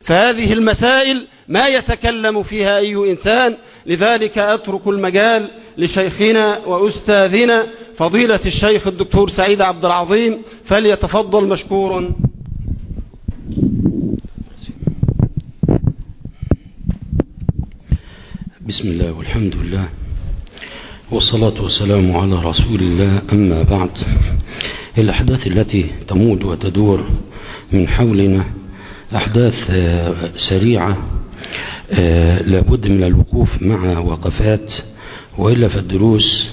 فهذه المسائل ما يتكلم فيها أي إنسان. لذلك أترك المجال لشيخنا وأستاذنا فضيلة الشيخ الدكتور سعيد عبد العظيم، فليتفضل مشكورا. بسم الله والحمد لله والصلاة والسلام على رسول الله. أما بعد، الأحداث التي تموج وتدور من حولنا أحداث سريعة لابد من الوقوف مع وقفات، وإلا فالدروس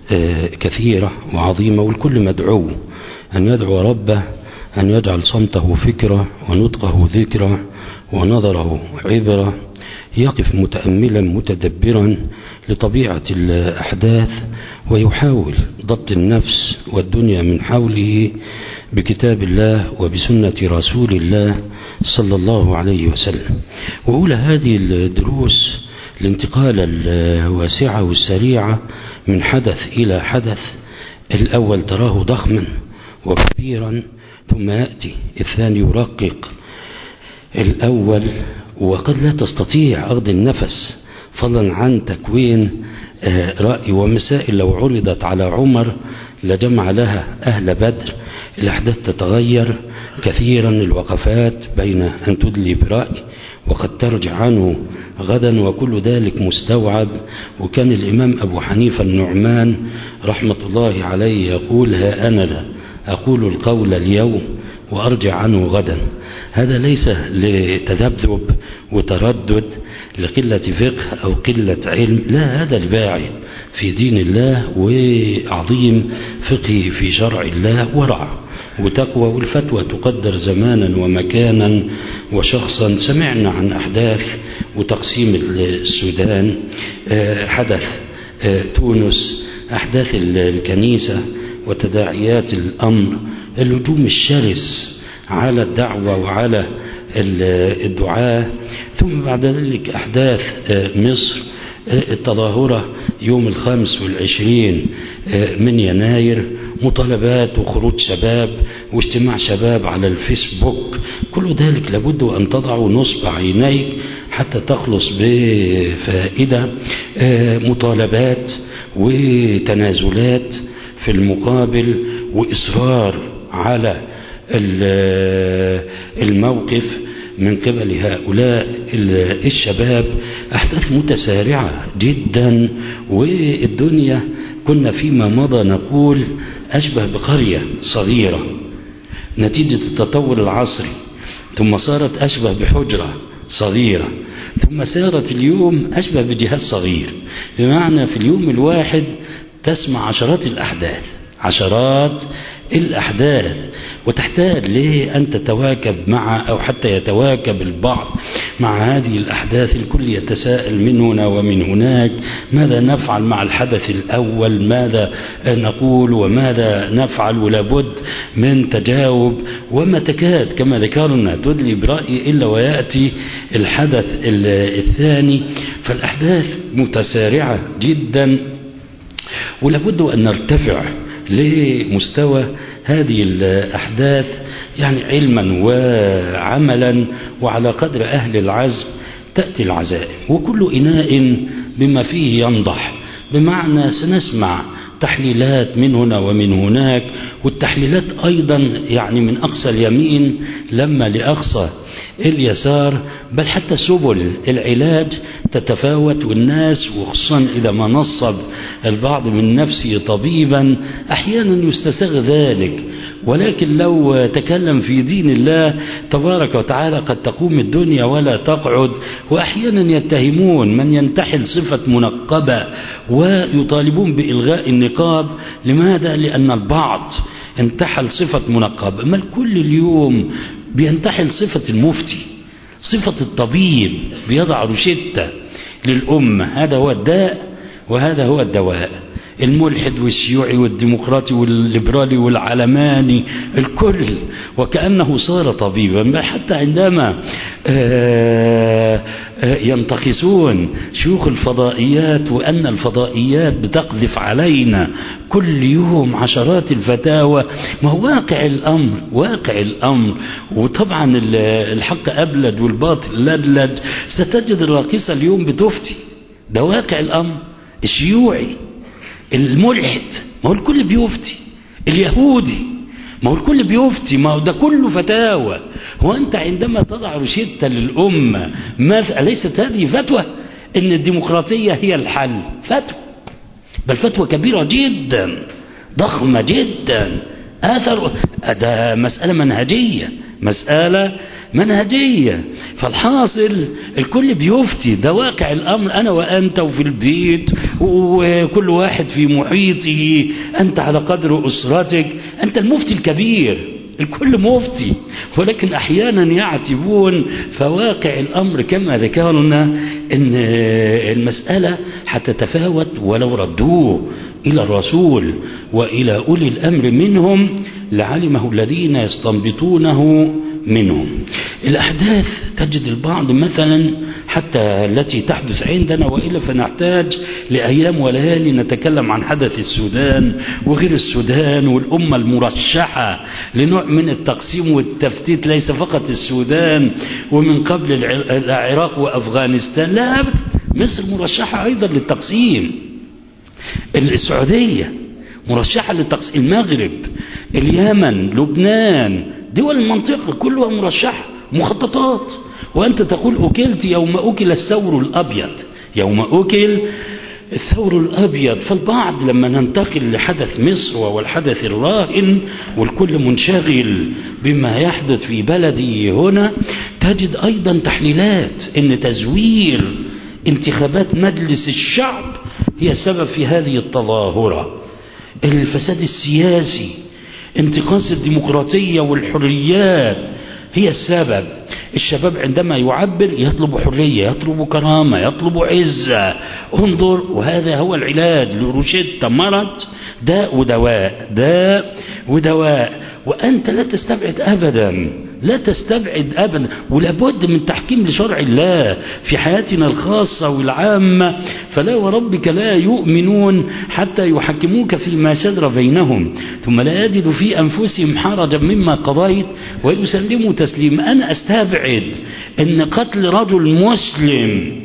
كثيرة وعظيمة، والكل مدعو أن يدعو ربه أن يجعل صمته فكرة ونطقه ذكرى ونظره عبرة، يقف متأملا متدبرا لطبيعة الأحداث ويحاول ضبط النفس والدنيا من حوله بكتاب الله وبسنة رسول الله صلى الله عليه وسلم. وأولى هذه الدروس الانتقال الواسعة والسريعة من حدث إلى حدث. الأول تراه ضخما وكبيرا، ثم يأتي الثاني يرقق الأول، وقد لا تستطيع أخذ النفس فضلا عن تكوين رأي ومسائل لو عرضت على عمر لجمع لها أهل بدر. الأحداث تتغير كثيرا، الوقفات بين أن تدلي برأي وقد ترجع عنه غدا، وكل ذلك مستوعب. وكان الإمام أبو حنيفة النعمان رحمة الله عليه يقول: ها أنا ذا أقول القول اليوم وأرجع عنه غدا. هذا ليس لتذبذب وتردد لقلة فقه أو قلة علم، لا، هذا الباعث في دين الله وعظيم فقه في شرع الله ورع وتقوى. والفتوى تقدر زمانا ومكانا وشخصا. سمعنا عن أحداث وتقسيم السودان، حدث تونس، أحداث الكنيسة وتداعيات الأمر، الهجوم الشرس على الدعوة وعلى الدعاة، ثم بعد ذلك أحداث مصر، التظاهرة يوم 25 من يناير، مطالبات وخروج شباب واجتماع شباب على الفيسبوك. كل ذلك لابد أن تضع نصب عينيك حتى تخلص بفائدة. مطالبات وتنازلات في المقابل وإصرار على الموقف من قبل هؤلاء الشباب. أحداث متسارعة جدا، والدنيا كنا فيما مضى نقول أشبه بقرية صغيرة نتيجة التطور العصري، ثم صارت أشبه بحجرة صغيرة، ثم صارت اليوم أشبه بجهاز صغير، بمعنى في اليوم الواحد تسمع عشرات الأحداث، وتحتاج لأن تتواكب مع أو حتى يتواكب البعض مع هذه الأحداث. الكل يتساءل من هنا ومن هناك: ماذا نفعل مع الحدث الأول؟ ماذا نقول وماذا نفعل؟ ولابد من تجاوب، وما تكاد كما ذكرنا تدلي برأي إلا ويأتي الحدث الثاني. فالأحداث متسارعة جدا، ولابد أن نرتفع لمستوى هذه الأحداث يعني علما وعملا، وعلى قدر أهل العزم تأتي العزائم، وكل إناء بما فيه ينضح. بمعنى سنسمع تحليلات من هنا ومن هناك، والتحليلات أيضا يعني من أقصى اليمين لما لأقصى اليسار، بل حتى سبل العلاج تتفاوت، والناس وخصوصا إذا ما نصب البعض من نفسه طبيبا أحيانا يستساغ ذلك. ولكن لو تكلم في دين الله تبارك وتعالى قد تقوم الدنيا ولا تقعد. وأحيانا يتهمون من ينتحل صفة منقبة ويطالبون بإلغاء النقاب. لماذا؟ لأن البعض انتحل صفة منقب، ما الكل اليوم بينتحل صفة المفتي، صفة الطبيب، بيضع روشتة للأمة: هذا هو الداء وهذا هو الدواء. الملحد والشيوعي والديمقراطي والليبرالي والعلماني الكل، وكأنه صار طبيبا. حتى عندما ينتقصون شيوخ الفضائيات وأن الفضائيات بتقذف علينا كل يوم عشرات الفتاوى، ما هو واقع الأمر، واقع الأمر. وطبعا الحق أبلد والباطل لدلد. ستجد الراقصة اليوم بتفتي، ده واقع الأمر. الشيوعي، الملحد، ما هو الكل بيفتي. اليهودي، ما هو الكل بيفتي، ما هو ده كله فتاوى. هو أنت عندما تضع روشتة للأمة أليست هذه فتوى إن الديمقراطية هي الحل؟ فتوى، بل فتوى كبيرة جدا، ضخمة جدا، أثر. ده مسألة منهجية، مسألة منهجية. فالحاصل الكل بيفتي، ده واقع الأمر. أنا وأنت وفي البيت وكل واحد في محيطه، أنت على قدر أسرتك، أنت المفتي الكبير، الكل مفتي. ولكن أحيانا يعتبون فواقع الأمر كما ذكرنا أن المسألة حتتفاوت ولو ردوه إلى الرسول وإلى أولي الأمر منهم لعلمه الذين يستنبطونه منهم. الأحداث تجد البعض مثلا حتى التي تحدث عندنا، وإلا فنحتاج لأيام وليالي نتكلم عن حدث السودان وغير السودان والأمة المرشحة لنوع من التقسيم والتفتيت، ليس فقط السودان ومن قبل العراق وأفغانستان، لا أبدا، مصر مرشحة أيضا للتقسيم، السعودية مرشحة للتقسيم، المغرب، اليمن، لبنان، دول المنطقة كلها مرشحة، مخططات. وأنت تقول أكلت يوم أكل الثور الأبيض، يوم أكل الثور الأبيض. فالبعض لما ننتقل لحدث مصر والحدث الراهن والكل منشغل بما يحدث في بلدي هنا، تجد أيضا تحليلات إن تزوير انتخابات مجلس الشعب هي السبب في هذه التظاهرة. الفساد السياسي، انتقاص الديمقراطية والحريات هي السبب. الشباب عندما يعبر يطلب حرية، يطلب كرامة، يطلب عزة. انظر، وهذا هو العلاج لروشتة مرض، داء ودواء، داء ودواء. وأنت لا تستبعد أبدا، لا تستبعد أبدا، ولابد من تحكيم لشرع الله في حياتنا الخاصة والعامة. فلا وربك لا يؤمنون حتى يحكموك فيما شجر بينهم ثم لا يجدوا في أنفسهم حرجا مما قضيت ويسلموا تسليما. أنا أستبعد أن قتل رجل مسلم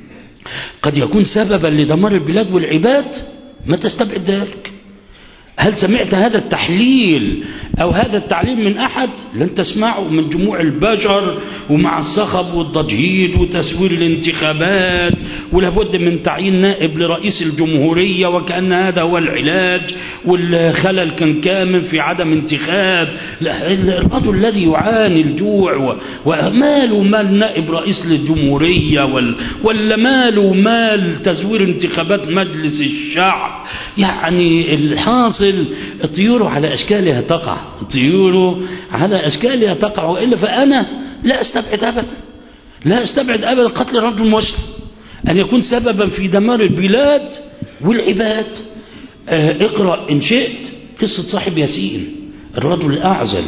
قد يكون سببا لدمار البلاد والعباد، ما تستبعد ذلك. هل سمعت هذا التحليل أو هذا التعليم من أحد؟ لن تسمعه من جموع البشر، ومع الصخب والضجيج وتسوير الانتخابات ولابد من تعيين نائب لرئيس الجمهورية وكأن هذا هو العلاج، والخلل كان كامل في عدم انتخاب الرجل الذي يعاني الجوع، وماله مال نائب رئيس للجمهورية ولا ماله مال تزوير انتخابات مجلس الشعب. يعني الحاصل الطيور على أشكالها تقع، الطيور على أشكالها تقع. وإلا فأنا لا أستبعد أبدا، لا أستبعد أبدا قتل رجل مسلم أن يكون سببا في دمار البلاد والعباد. اقرأ إن شئت قصة صاحب ياسين، الرجل الأعزل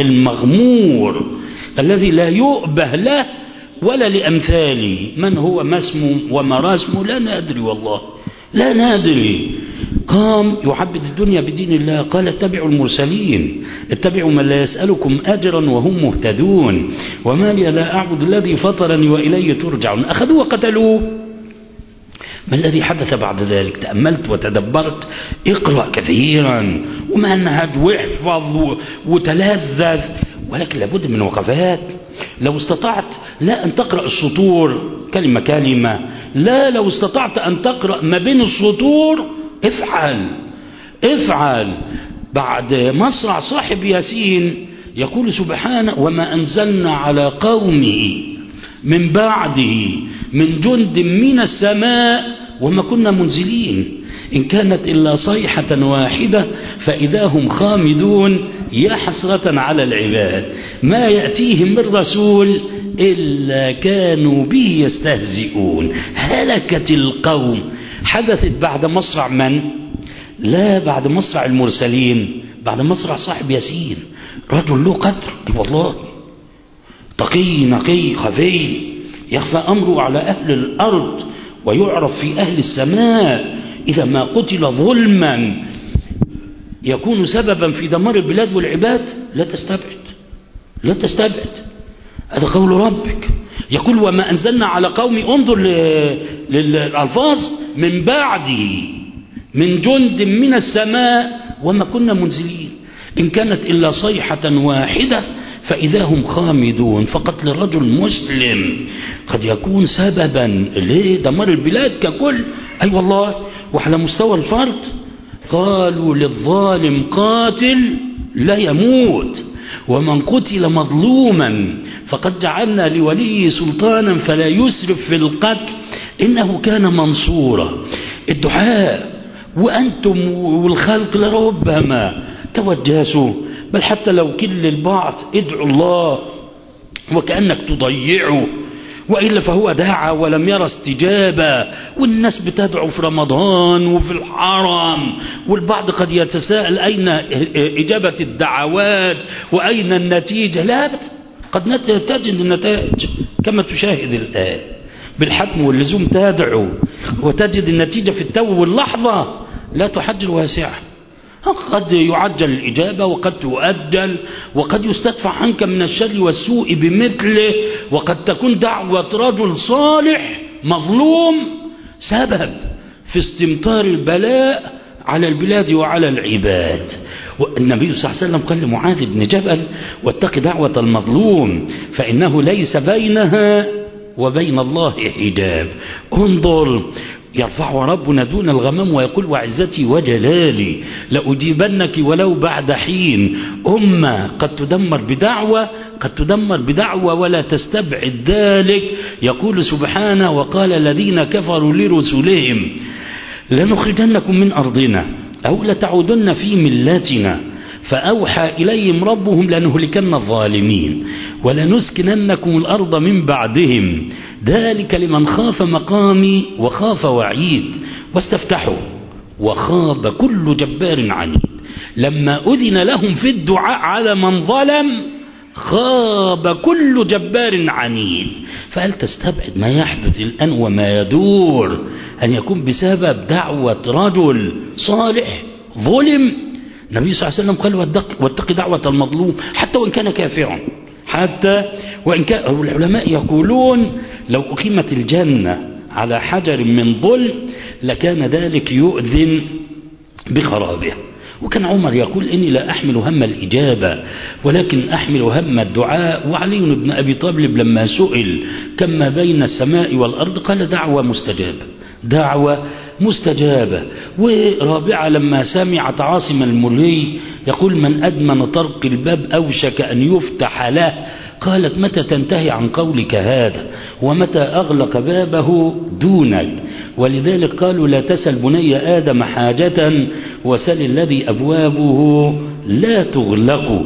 المغمور الذي لا يؤبه له ولا لأمثاله. من هو، ما اسمه وما رسمه لا ندري، والله لا ندري. قام يعبد الدنيا بدين الله، قال اتبعوا المرسلين، اتبعوا من لا يسألكم أجرا وهم مهتدون، وما لي لا أعبد الذي فطرني وإليه ترجعون. أخذوه وقتلوه. ما الذي حدث بعد ذلك؟ تأملت وتدبرت، اقرأ كثيرا ومنهج واحفظ وتلذذ، ولكن لابد من وقفات. لو استطعت لا أن تقرأ السطور كلمة كلمة، لا، لو استطعت أن تقرأ ما بين السطور افعل. بعد مصرع صاحب ياسين يقول سبحانه وما أنزلنا على قومه من بعده من جند من السماء وما كنا منزلين إن كانت إلا صيحة واحدة فإذا هم خامدون يا حسرة على العباد ما يأتيهم من رسول إلا كانوا به يستهزئون. هلكت القوم. حدثت بعد مصرع من؟ لا بعد مصرع المرسلين، بعد مصرع صاحب ياسين، رجل له قدر والله، تقي نقي خفي، يخفى أمره على أهل الأرض ويعرف في أهل السماء. إذا ما قتل ظلما يكون سببا في دمار البلاد والعباد، لا تستبعد، لا تستبعد. هذا قول ربك، يقول وما أنزلنا على قوم، انظر للألفاظ، من بعده من جند من السماء وما كنا منزلين، إن كانت إلا صيحة واحدة فإذا هم خامدون. فقتل رجل مسلم قد يكون سببا لدمار البلاد ككل. أي والله. وعلى مستوى الفرد قالوا للظالم قاتل لا يموت، ومن قتل مظلوما فقد جعلنا لوليه سلطانا فلا يسرف في القتل إنه كان منصورا. الدعاء وأنتم والخلق لربما توجسوا، بل حتى لو كل البعض ادعوا الله وكأنك تضيعه، وإلا فهو دعا ولم يرى استجابة. والناس بتدعو في رمضان وفي الحرم، والبعض قد يتساءل أين إجابة الدعوات وأين النتيجة. لا، قد تجد النتائج كما تشاهد الآن بالحتم واللزوم، تدعو وتجد النتيجة في التو واللحظة، لا تحجر واسعة. قد يعجل الإجابة وقد تؤجل، وقد يستدفع عنك من الشر والسوء بمثله، وقد تكون دعوة رجل صالح مظلوم سبب في استمطار البلاء على البلاد وعلى العباد. والنبي صلى الله عليه وسلم قال لمعاذ بن جبل واتق دعوة المظلوم فإنه ليس بينها وبين الله حجاب. انظر، يرفع ربنا دون الغمام ويقول وعزتي وجلالي لأجيبنك ولو بعد حين. أمة قد تدمر بدعوة، قد تدمر بدعوة ولا تستبعد ذلك. يقول سبحانه وقال الذين كفروا لرسلهم لنخرجنكم من أرضنا أو لتعودن في ملتنا فأوحى إليهم ربهم لنهلكن الظالمين ولنسكننكم الأرض من بعدهم ذلك لمن خاف مقامي وخاف وعيد. واستفتحوا وخاب كل جبار عنيد. لما أذن لهم في الدعاء على من ظلم خاب كل جبار عنيد. فهل تستبعد ما يحدث الآن وما يدور أن يكون بسبب دعوة رجل صالح ظلم؟ النبي صلى الله عليه وسلم قال واتق دعوة المظلوم حتى وإن كان كافرا، حتى وإن كان. العلماء يقولون لو أقيمت الجنة على حجر من ظلم لكان ذلك يؤذن بخرابها. وكان عمر يقول إني لا أحمل هم الإجابة ولكن أحمل هم الدعاء. وعلي بن أبي طالب لما سئل كما بين السماء والأرض قال دعوة مستجابة، دعوة مستجابة. ورابعة لما سمعت عاصم المري يقول من أدمن طرق الباب أوشك أن يفتح له قالت متى تنتهي عن قولك هذا ومتى أغلق بابه دونك. ولذلك قالوا لا تسل بني آدم حاجة وسل الذي أبوابه لا تغلق.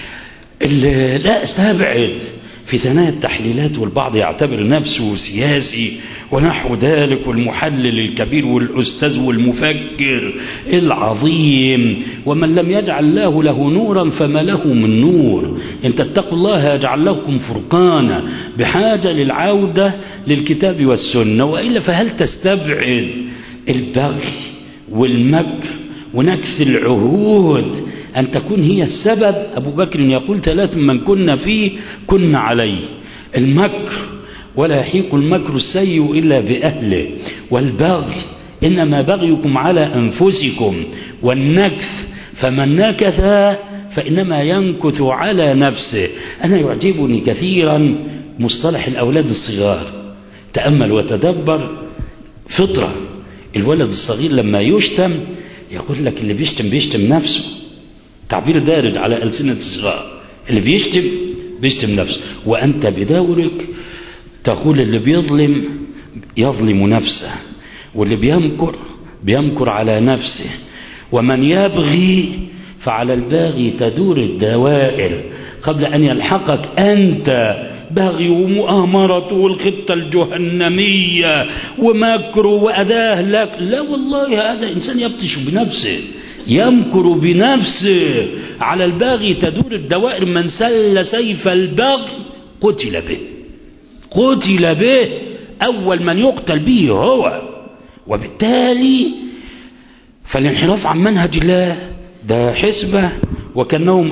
لا استبعد في ثنايا التحليلات، والبعض يعتبر نفسه سياسي ونحو ذلك والمحلل الكبير والأستاذ والمفكر العظيم، ومن لم يجعل الله له نورا فما له من نور. إن تتقوا الله يجعل لكم فرقانا، بحاجة للعودة للكتاب والسنة. وإلا فهل تستبعد البغي والمكر ونكث العهود أن تكون هي السبب؟ أبو بكر يقول 3 من كنا فيه كنا عليه: المكر ولا يحيق المكر السيء إلا بأهله، والبغي إنما بغيكم على أنفسكم، والنكث فمن نكث فإنما ينكث على نفسه. أنا يعجبني كثيرا مصطلح الأولاد الصغار. تأمل وتدبر، فطرة الولد الصغير لما يشتم يقول لك اللي بيشتم بيشتم نفسه، تعبير دارج على ألسنة الصغار، اللي بيشتم نفسه. وأنت بدورك تقول اللي بيظلم يظلم نفسه، واللي بيمكر على نفسه، ومن يبغي فعلى الباغي تدور الدوائر. قبل أن يلحقك أنت بغي ومؤامرة والخطة الجهنمية ومكر وأداه لك. لا والله، هذا إنسان يبطش بنفسه، يمكر بنفسه على الباغي. تدور الدوائر، من سل سيف البغي قتل به، قتل به، أول من يقتل به هو. وبالتالي فالانحراف عن منهج الله ده حسبة وكأنهم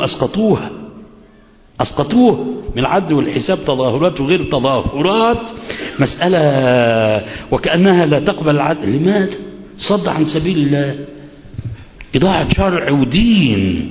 أسقطوها من العدل والحساب، تظاهرات وغير تظاهرات، مسألة وكأنها لا تقبل العدل. لماذا؟ صد عن سبيل الله، إضاعة شرع ودين،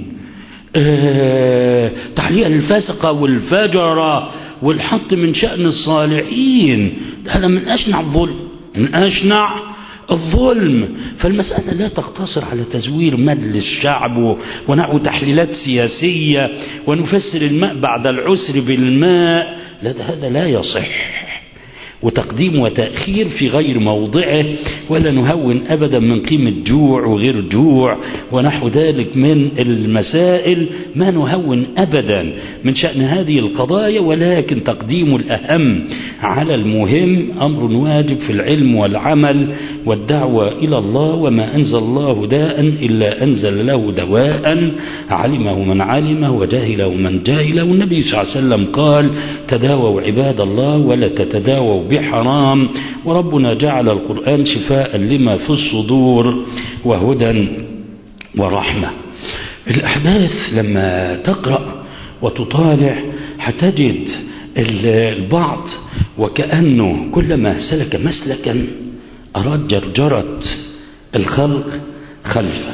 تحليل الفاسقة والفجرة والحط من شأن الصالحين. هذا من أشنع الظلم، من أشنع الظلم. فالمسألة لا تقتصر على تزوير مجلس الشعب ونحو تحليلات سياسية ونفسر الماء بعد العسر بالماء. لا، هذا لا يصح، وتقديم وتأخير في غير موضعه. ولا نهون أبدا من قيمة جوع وغير جوع ونحو ذلك من المسائل، ما نهون أبدا من شأن هذه القضايا، ولكن تقديم الأهم على المهم أمر واجب في العلم والعمل والدعوة إلى الله. وما أنزل الله داء إلا أنزل له دواء، علمه من علمه وجاهله من جاهله. والنبي صلى الله عليه وسلم قال: تداووا عباد الله ولا تتداووا بحرام. وربنا جعل القرآن شفاء لما في الصدور وهدى ورحمة. الأحداث لما تقرأ وتطالع هتجد البعض وكأنه كلما سلك مسلكا أراد جرجرة الخلق خلفه.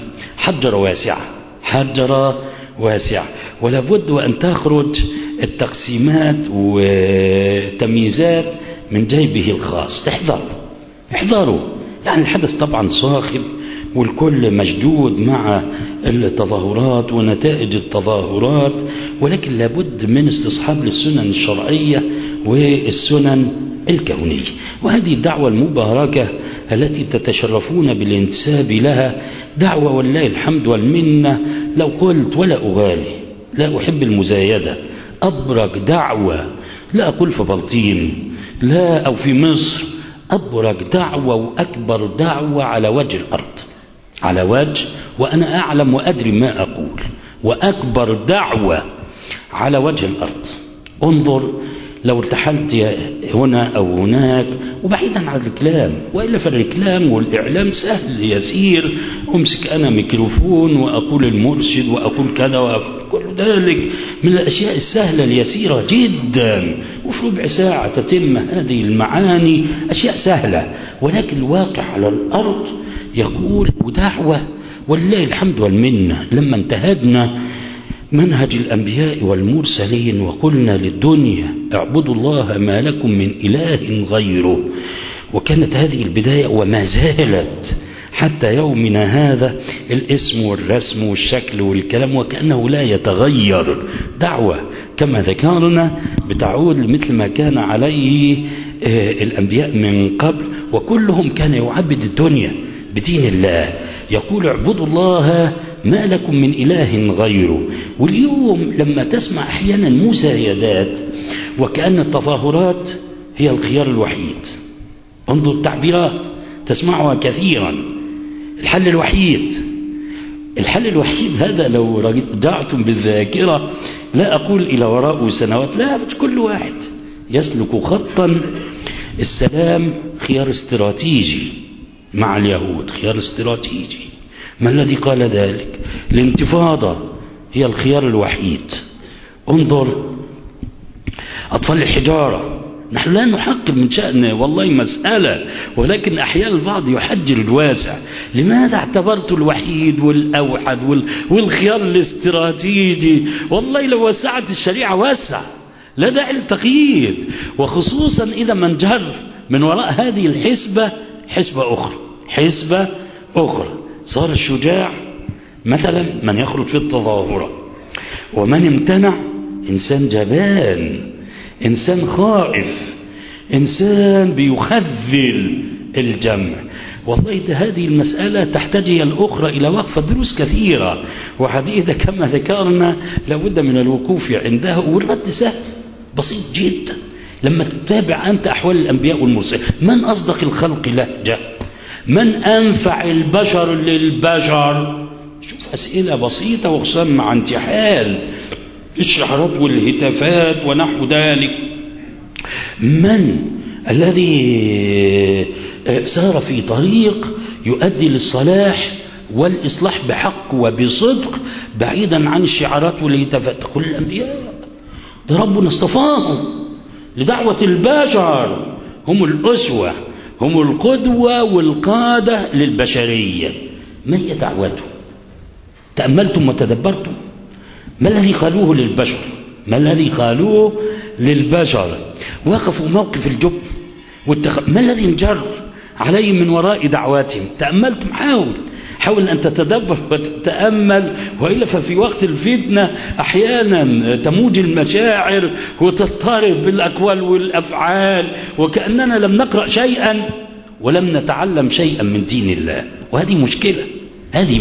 حجر واسعة، ولا بد وأن تخرج التقسيمات وتمييزات من جيبه الخاص. احذروا. يعني الحدث طبعا صاخب والكل مشدود مع التظاهرات ونتائج التظاهرات، ولكن لابد من استصحاب للسنن الشرعية والسنن الكونية. وهذه الدعوة المباركة التي تتشرفون بالانتساب لها دعوة والله الحمد والمنة. لو قلت ولا أغالي، لا أحب المزايدة، أبرك دعوة، لا أقول في بلطيم لا أو في مصر، أبرك دعوة وأكبر دعوة على وجه الأرض، وأنا أعلم وأدري ما أقول، وأكبر دعوة على وجه الأرض. انظر لو ارتحلت هنا أو هناك، وبعيدا عن الركلام، وإلا فالركلام والإعلام سهل يسير. أمسك أنا ميكروفون وأقول المرشد وأقول كذا وكل ذلك من الأشياء السهلة اليسيرة جدا، وفي ربع ساعة تتم هذه المعاني، أشياء سهلة. ولكن الواقع على الأرض يقول ودعوة والله الحمد والمنة. لما انتهجنا منهج الأنبياء والمرسلين وقلنا للدنيا اعبدوا الله ما لكم من إله غيره، وكانت هذه البداية وما زالت حتى يومنا هذا الاسم والرسم والشكل والكلام وكأنه لا يتغير. دعوة كما ذكرنا بتعود مثل ما كان عليه الأنبياء من قبل، وكلهم كان يعبد الدنيا بدين الله، يقول اعبدوا الله ما لكم من إله غيره. واليوم لما تسمع أحيانا مزايدات وكأن التظاهرات هي الخيار الوحيد، انظر التعبيرات تسمعها كثيرا، الحل الوحيد هذا لو رجعتم بالذاكرة لا أقول إلى وراء سنوات، لا، كل واحد يسلك خطا. السلام خيار استراتيجي مع اليهود، خيار استراتيجي. ما الذي قال ذلك؟ الانتفاضة هي الخيار الوحيد. انظر أطفال الحجارة، نحن لا نحقر من شأن والله مسألة، ولكن أحيانا البعض يحجر الواسع. لماذا اعتبرت الوحيد والأوحد والخيار الاستراتيجي؟ والله لو وسعت الشريعة واسع، لا داعي للتقييد، وخصوصا إذا من جر من وراء هذه الحسبة حسبة أخرى. صار الشجاع مثلا من يخرج في التظاهرة، ومن امتنع إنسان جبان، إنسان خائف، إنسان بيخذل الجمع. والله هذه المسألة تحتاج هي الأخرى إلى وقفة دروس كثيرة وحديثة كما ذكرنا، لابد من الوقوف عندها. والرد سهل، بسيط جدا. لما تتابع أنت أحوال الأنبياء والمرسلين، من أصدق الخلق لهجة، من أنفع البشر للبشر. شوف أسئلة بسيطة وخصوصا مع انتحال الشعارات والهتافات ونحو ذلك. من الذي سار في طريق يؤدي للصلاح والإصلاح بحق وبصدق بعيدا عن الشعارات والهتافات؟ كل الأنبياء ده ربنا اصطفاهم لدعوة البشر، هم الأسوة، هم القدوة والقادة للبشرية. ما هي دعوته؟ تأملتم وتدبرتم ما الذي قالوه للبشر؟ ما الذي قالوه للبشر؟ وقفوا موقف الجبن ما الذي انجر عليهم من وراء دعواتهم؟ تأملتم؟ حاول أن تتدبر وتتأمل، وإلا ففي وقت الفتنة أحيانا تموج المشاعر وتضطرب بالأقوال والأفعال وكأننا لم نقرأ شيئا ولم نتعلم شيئا من دين الله. وهذه مشكلة، هذه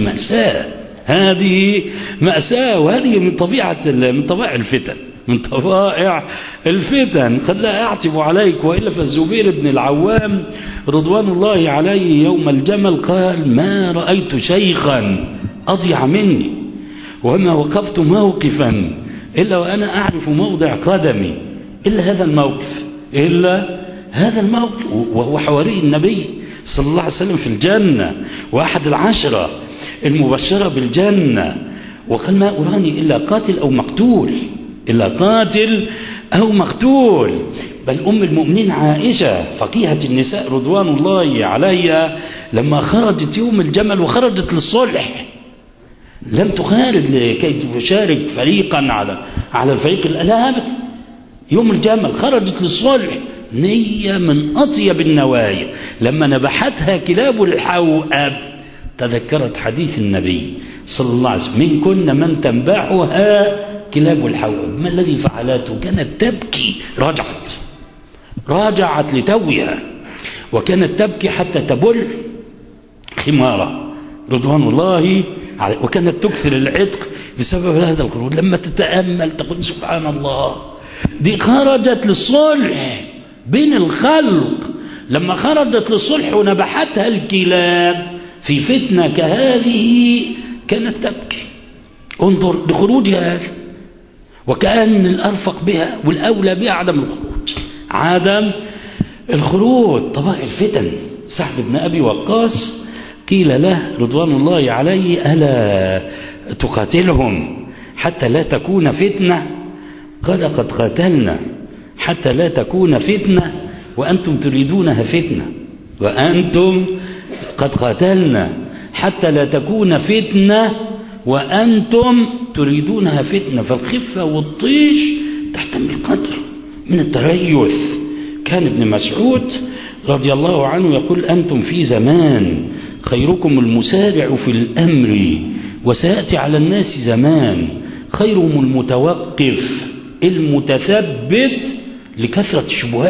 مأساة، وهذه من طبيعة الفتن، من طبائع الفتن. قد لا أعتب عليك، وإلا فالزبير بن العوام رضوان الله عليه يوم الجمل قال: ما رأيت شيخا أضيع مني، وما وقفت موقفا إلا وأنا أعرف موضع قدمي إلا هذا الموقف. وهو حواري النبي صلى الله عليه وسلم في الجنة، وأحد العشرة المبشرة بالجنة، وقال: ما أراني إلا قاتل أو مقتول. بل أم المؤمنين عائشة فقيهة النساء رضوان الله عليها لما خرجت يوم الجمل وخرجت للصلح، لم تخارج لكي تشارك فريقا على الفريق، لا أبدا، يوم الجمل خرجت للصلح، نية من أطيب النوايا. لما نبحتها كلاب الحوأب تذكرت حديث النبي صلى الله عليه وسلم: من كنا من تنبعها كلاب الحوأب. ما الذي فعلته؟ كانت تبكي، راجعت لتوها، وكانت تبكي حتى تبل خمارة رضوان الله عليه، وكانت تكثر العتق بسبب هذا الخروج. لما تتأمل تقول: سبحان الله، دي خرجت للصلح بين الخلق. لما خرجت للصلح ونبحتها الكلاب في فتنة كهذه كانت تبكي. انظر لخروجها هذا، وكأن الأرفق بها والأولى بها عدم الخروج. طبائع الفتن. سعد بن أبي وقاص قيل له رضوان الله عليه: ألا تقاتلهم حتى لا تكون فتنة؟ قال: قد قاتلنا حتى لا تكون فتنة وأنتم تريدونها فتنة. وأنتم قد قاتلنا حتى لا تكون فتنة وأنتم تريدونها فتنة. فالخفة والطيش تحتمل قدر من التريث. كان ابن مسعود رضي الله عنه يقول: أنتم في زمان خيركم المسارع في الأمر، وسيأتي على الناس زمان خيرهم المتوقف المتثبت لكثرة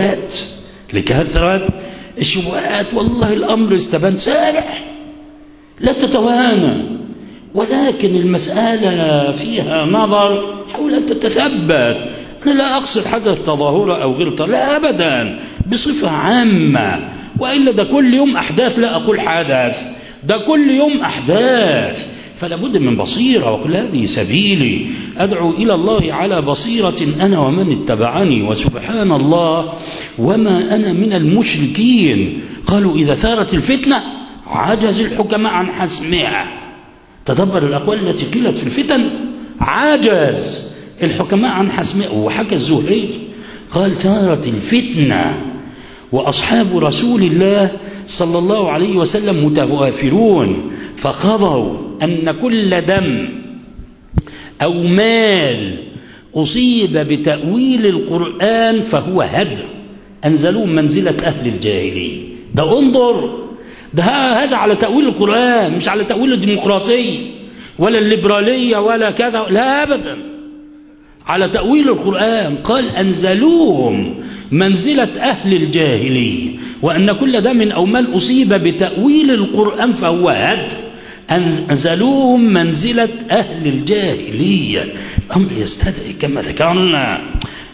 الشبهات. والله الأمر استبان سارع، لا تتوانى، ولكن المسألة فيها نظر. حاول أن تتثبت. أنا لا أقصد حدث تظاهرة أو غير لا أبدا، بصفة عامة. وإلا ده كل يوم أحداث، لا أقول حدث، ده كل يوم أحداث. فلا بد من بصيرة. وقل: هذه سبيلي أدعو إلى الله على بصيرة أنا ومن اتبعني، وسبحان الله وما أنا من المشركين. قالوا: إذا ثارت الفتنة عجز الحكماء عن حسمها. تدبر الأقوال التي قيلت في الفتن: عجز الحكماء عن حسمها. وحكى الزهري قال: ثارت الفتنة وأصحاب رسول الله صلى الله عليه وسلم متوافرون، فقضوا أن كل دم أو مال أصيب بتأويل القرآن فهو هدر، أنزلوه منزلة أهل الجاهلية. ده انظر، ده هذا على تأويل القرآن، مش على تأويل الديمقراطية ولا الليبرالية ولا كذا، لا أبدا، على تأويل القرآن. قال: أنزلوهم منزلة أهل الجاهلية، وأن كل دم أو مال أصيب بتأويل القرآن فهو هدر، أنزلوهم منزلة أهل الجاهلية. الأمر يستدعي كما ذكرنا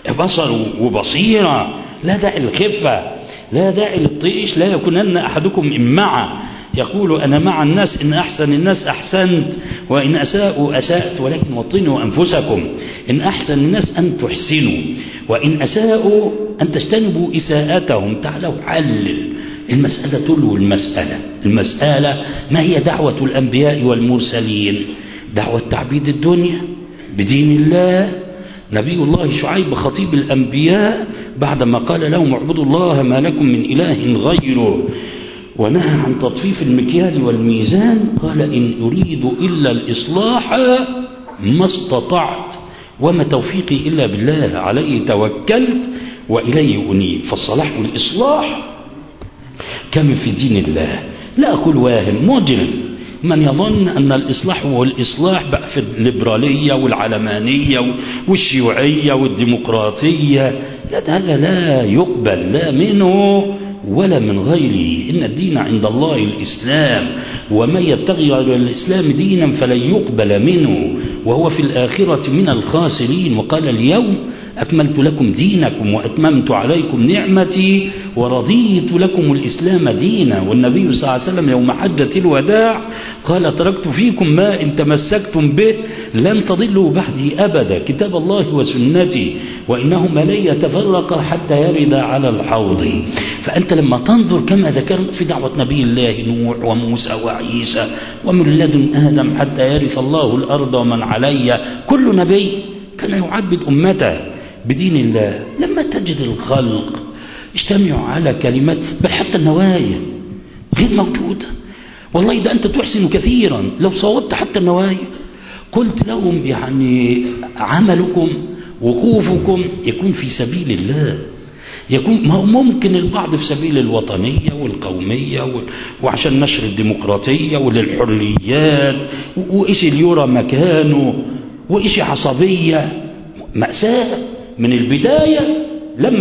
بصر وبصيرة، لا داعي للخفة، لا داعي للطيش. لا يكونن أحدكم إمعة يقول أنا مع الناس، إن أحسن الناس أحسنت وإن أساءوا أسأت، ولكن وطنوا أنفسكم. إن أحسن الناس أن تحسنوا، وإن أساءوا أن تجتنبوا إساءتهم. تعالوا حلل المسألة تلو المسألة ما هي دعوة الأنبياء والمرسلين؟ دعوة تعبيد الدنيا بدين الله. نبي الله شعيب خطيب الأنبياء بعدما قال لهم اعبدوا الله ما لكم من إله غيره، ونهى عن تطفيف المكيال والميزان، قال إن أريد إلا الإصلاح ما استطعت وما توفيقي إلا بالله، عليه توكلت وإليه أنيب. فالصلاح والإصلاح كم في دين الله. لا أقول واهم مجرم من يظن أن الإصلاح هو الإصلاح بقى في الليبرالية والعلمانية والشيوعية والديمقراطية. هذا لا يقبل لا منه ولا من غيره. إن الدين عند الله الإسلام، ومن يبتغي غير الإسلام دينا فلن يقبل منه وهو في الآخرة من الخاسرين. وقال اليوم أكملت لكم دينكم وأتممت عليكم نعمتي ورضيت لكم الإسلام دينا. والنبي صلى الله عليه وسلم يوم حجة الوداع قال تركت فيكم ما إن تمسكتم به لن تضلوا بعدي أبدا، كتاب الله وسنتي، وإنهما لن يتفرقا حتى يرد على الحوض. فأنت لما تنظر كما ذكرنا في دعوة نبي الله نوح وموسى وعيسى ومن لدن آدم حتى يرث الله الأرض ومن عليها، كل نبي كان يعبد أمته بدين الله. لما تجد الخلق اجتمعوا على كلمات، بل حتى النوايا غير موجودة. والله ده أنت تحسن كثيرا لو صوبت حتى النوايا. قلت لهم يعني عملكم وقوفكم يكون في سبيل الله، يكون ممكن البعض في سبيل الوطنية والقومية وعشان نشر الديمقراطية وللحريات، وإيش اليورا مكانه، وإيش عصبية. مأساة من البداية لما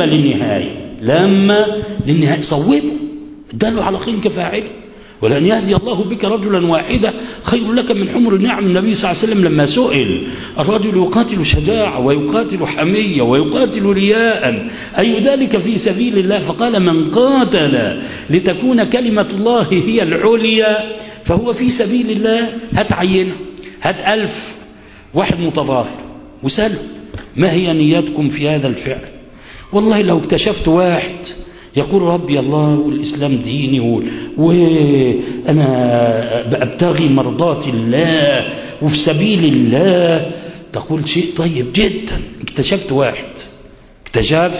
للنهاية صوبوا دلوا على خير كفاعله. ولأن يهدي الله بك رجلا واحدا خير لك من حمر النعم. النبي صلى الله عليه وسلم لما سئل الرجل يقاتل شجاعة ويقاتل حمية ويقاتل رياء أي ذلك في سبيل الله؟ فقال من قاتل لتكون كلمة الله هي العليا فهو في سبيل الله. هات عينة، هات 1000 واحد متظاهر وسأله ما هي نياتكم في هذا الفعل؟ والله لو اكتشفت واحد يقول ربي الله والإسلام ديني وأنا بأبتغي مرضات الله وفي سبيل الله، تقول شيء طيب جدا. اكتشفت واحد، اكتشفت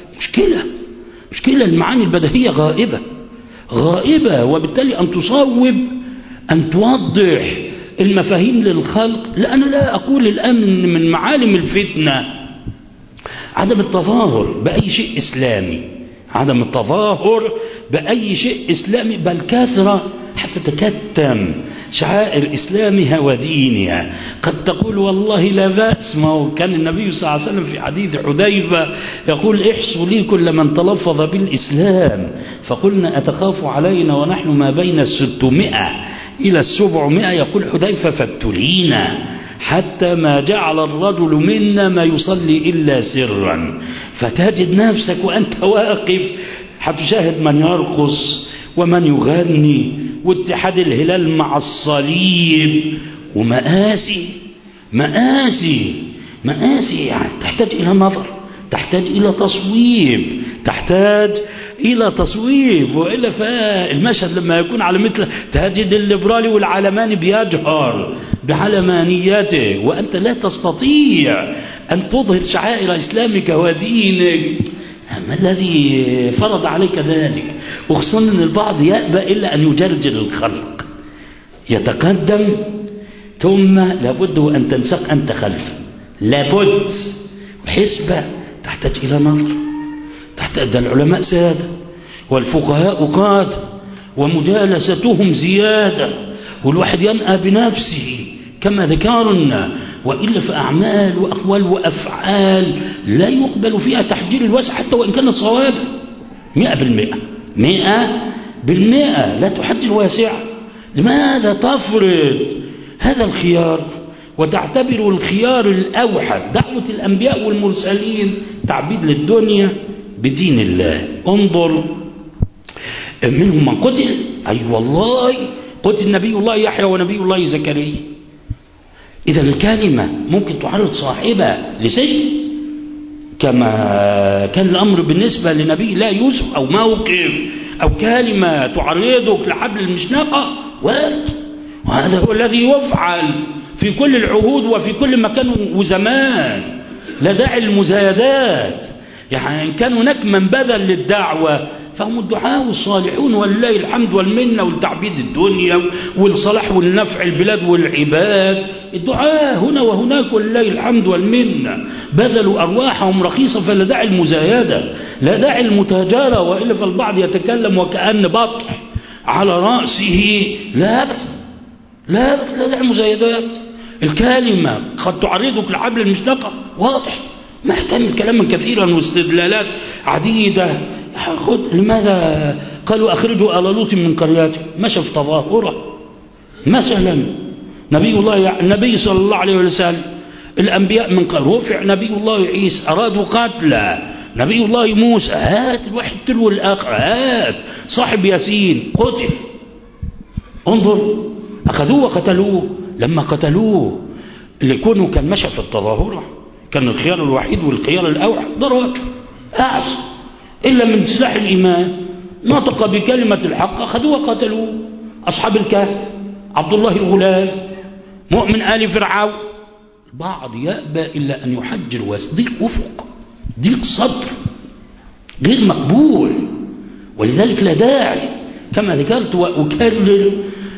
مشكلة المعاني البديهية غائبة، وبالتالي أن تصوب أن توضح المفاهيم للخلق. لأنا لا أقول الآن من معالم الفتنة عدم التظاهر بأي شيء إسلامي، عدم التظاهر بأي شيء إسلامي، بل كثرة حتى تكتم شعائر إسلامها ودينها. قد تقول والله لا بأس، ما هو كان النبي صلى الله عليه وسلم في حديث حذيفة يقول احصوا لي كل من تلفظ بالإسلام، فقلنا أتخاف علينا ونحن ما بين 600 إلى 700. يقول حذيفة فابتلينا حتى ما جعل الرجل منا ما يصلي إلا سرا. فتجد نفسك وأنت واقف حتشاهد من يرقص ومن يغني واتحاد الهلال مع الصليب ومآسي يعني تحتاج إلى نظر، تحتاج إلى تصويب، وإلا فالمشهد لما يكون على مثل تجد الليبرالي والعلماني بيجهر بعلمانيته وأنت لا تستطيع أن تظهر شعائر إسلامك ودينك. ما الذي فرض عليك ذلك؟ وخصوصا أن البعض يأبى إلا أن يجرجر الخلق، يتقدم ثم لابد أن تنسق أنت خلفه، لابد. حسبة تحتاج إلى نظر، تحتاج العلماء سادة والفقهاء قادة ومجالستهم زيادة، والواحد ينأى بنفسه كما ذكرنا، وإلا فأعمال وأقوال وأفعال لا يقبل فيها تحجير الواسع حتى وإن كانت صوابا 100%. لا تحجر واسعة. لماذا تفرض هذا الخيار وتعتبر الخيار الأوحد دعوة الأنبياء والمرسلين تعبيد للدنيا بدين الله. انظر منهم من قتل، أي والله قتل نبي الله يحيى ونبي الله زكريا. إذا الكلمة ممكن تعرض صاحبها لسجن كما كان الأمر بالنسبة لنبي الله يوسف، أو موقف أو كلمة تعرضك لحبل المشنقة، وهذا هو الذي يفعل في كل العهود وفي كل مكان وزمان. لا داعي المزايدات، يعني إن كان هناك من بذل للدعوة فهم الدعاء والصالحون ولله الحمد والمنة والتعبيد الدنيا والصلاح والنفع البلاد والعباد. الدعاء هنا وهناك ولله الحمد والمنة بذلوا أرواحهم رخيصة، فلا داعي المزايدة، لا داعي المتاجرة، وإلا فالبعض يتكلم وكأن بطح على رأسه. لا داعي المزايدات. الكلمة قد تعرضك لحبل المشنقة، واضح، محتمل كلاما كثيرا واستدلالات عديدة. لماذا قالوا أخرجوا آل لوط من قريته؟ مشى في تظاهرة مثلا. النبي صلى الله عليه وسلم، الأنبياء من قرية، رفع نبي الله عيسى أرادوا قتله، نبي الله موسى هات الواحد تلو الآخر، هات صاحب ياسين قتل. انظر أخذوه وقتلوه. لما قتلوه لكونه كان مشى في التظاهرة، كان الخيار الوحيد والخيار الأوحد ضرب أعز إلا من سلاح الإيمان، نطق بكلمة الحق أخذوه وقتلوه. أصحاب الكهف، عبد الله الغلام، مؤمن آل فرعون. البعض يأبى إلا أن يحجر ويصديق أفق، ضيق صدر غير مقبول. ولذلك لا داعي كما ذكرت وأكرر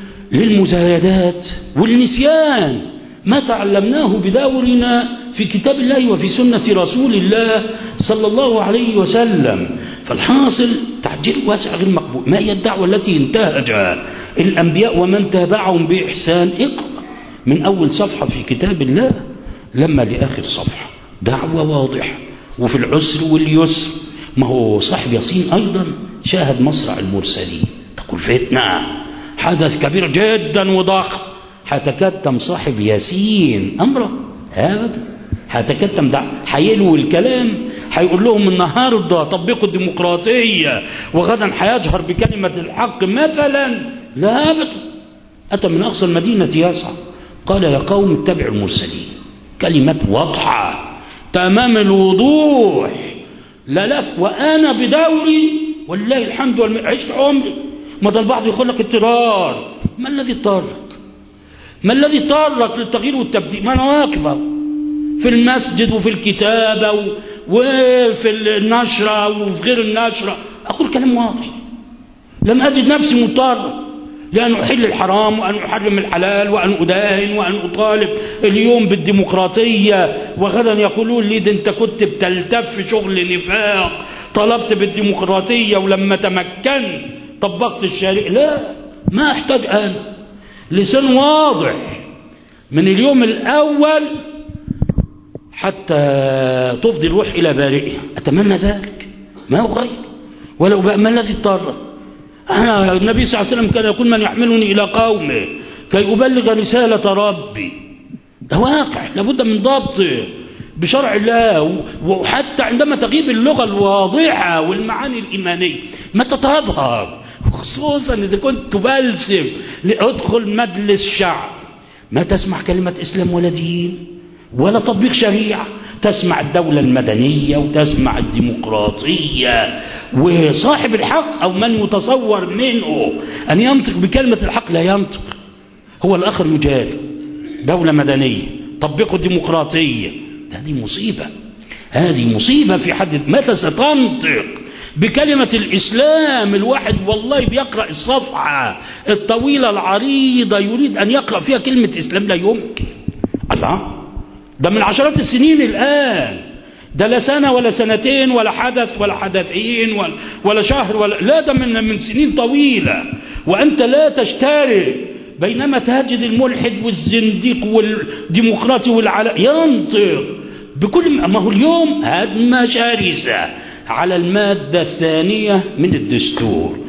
للمزايدات والنسيان ما تعلمناه بدورنا في كتاب الله وفي سنة رسول الله صلى الله عليه وسلم. فالحاصل تعجيل واسع غير مقبول. ما هي الدعوة التي انتهج الأنبياء ومن تابعهم بإحسان؟ اقرأ من أول صفحة في كتاب الله لما لآخر صفحة، دعوة واضحة. وفي العسر واليسر، ما هو صاحب ياسين أيضا شاهد مصرع المرسلين. تقول فتنة، حدث كبير جدا وضخم، حتكتم صاحب ياسين أمره أبدا، حتكتم حيلو الكلام، حيقول لهم النهارده طبقوا الديمقراطية وغدا حيجهر بكلمة الحق مثلا. لا أبدا. أتى من أقصى المدينة يسعى قال يا قوم اتبعوا المرسلين، كلمة واضحة تمام الوضوح، لا لف. وأنا بدوري والله الحمد عشت عمري. ما البعض يقول لك اضطرار. ما الذي اضطرك؟ ما الذي اضطرك للتغيير والتبديل؟ ما أنا واقفة في المسجد وفي الكتابة وفي النشرة وفي غير النشرة أقول كلام واضح. لم أجد نفسي مضطر لأن أحل الحرام وأن أحرم الحلال وأن أداهن وأن أطالب اليوم بالديمقراطية، وغدا يقولون لي ده أنت كنت بتلتف شغل نفاق، طلبت بالديمقراطية ولما تمكنت طبقت الشريعة. لا، ما أحتاج أنا. لسان واضح من اليوم الأول حتى تفضي الروح إلى بارئها. أتمنى ذلك، ما هو غير. ولو بقى ما الذي اضطر؟ النبي صلى الله عليه وسلم كان يقول من يحملني إلى قومه كي أبلغ رسالة ربي. ده واقع لابد من ضبط بشرع الله. وحتى عندما تغيب اللغة الواضحة والمعاني الإيمانية ما تتظهر، خصوصا إذا كنت تبلسم لأدخل مجلس شعب ما تسمع كلمة إسلام ولا دين ولا تطبيق شريعة، تسمع الدولة المدنية وتسمع الديمقراطية، وصاحب الحق أو من يتصور منه أن ينطق بكلمة الحق لا ينطق، هو الآخر يجادل. دولة مدنية طبقوا الديمقراطية، هذه مصيبة، هذه مصيبة في حد. متى ستنطق بكلمة الإسلام؟ الواحد والله بيقرأ الصفحة الطويلة العريضة يريد أن يقرأ فيها كلمة إسلام، لا يمكن. الله، ده من عشرات السنين الآن، ده لا سنة ولا سنتين ولا حدث ولا حدثين ولا شهر لا، ده من سنين طويلة. وأنت لا تشترك، بينما تجد الملحد والزنديق والديمقراطي ينطق بكل ما هو اليوم هدمة شرسة على المادة الثانية من الدستور.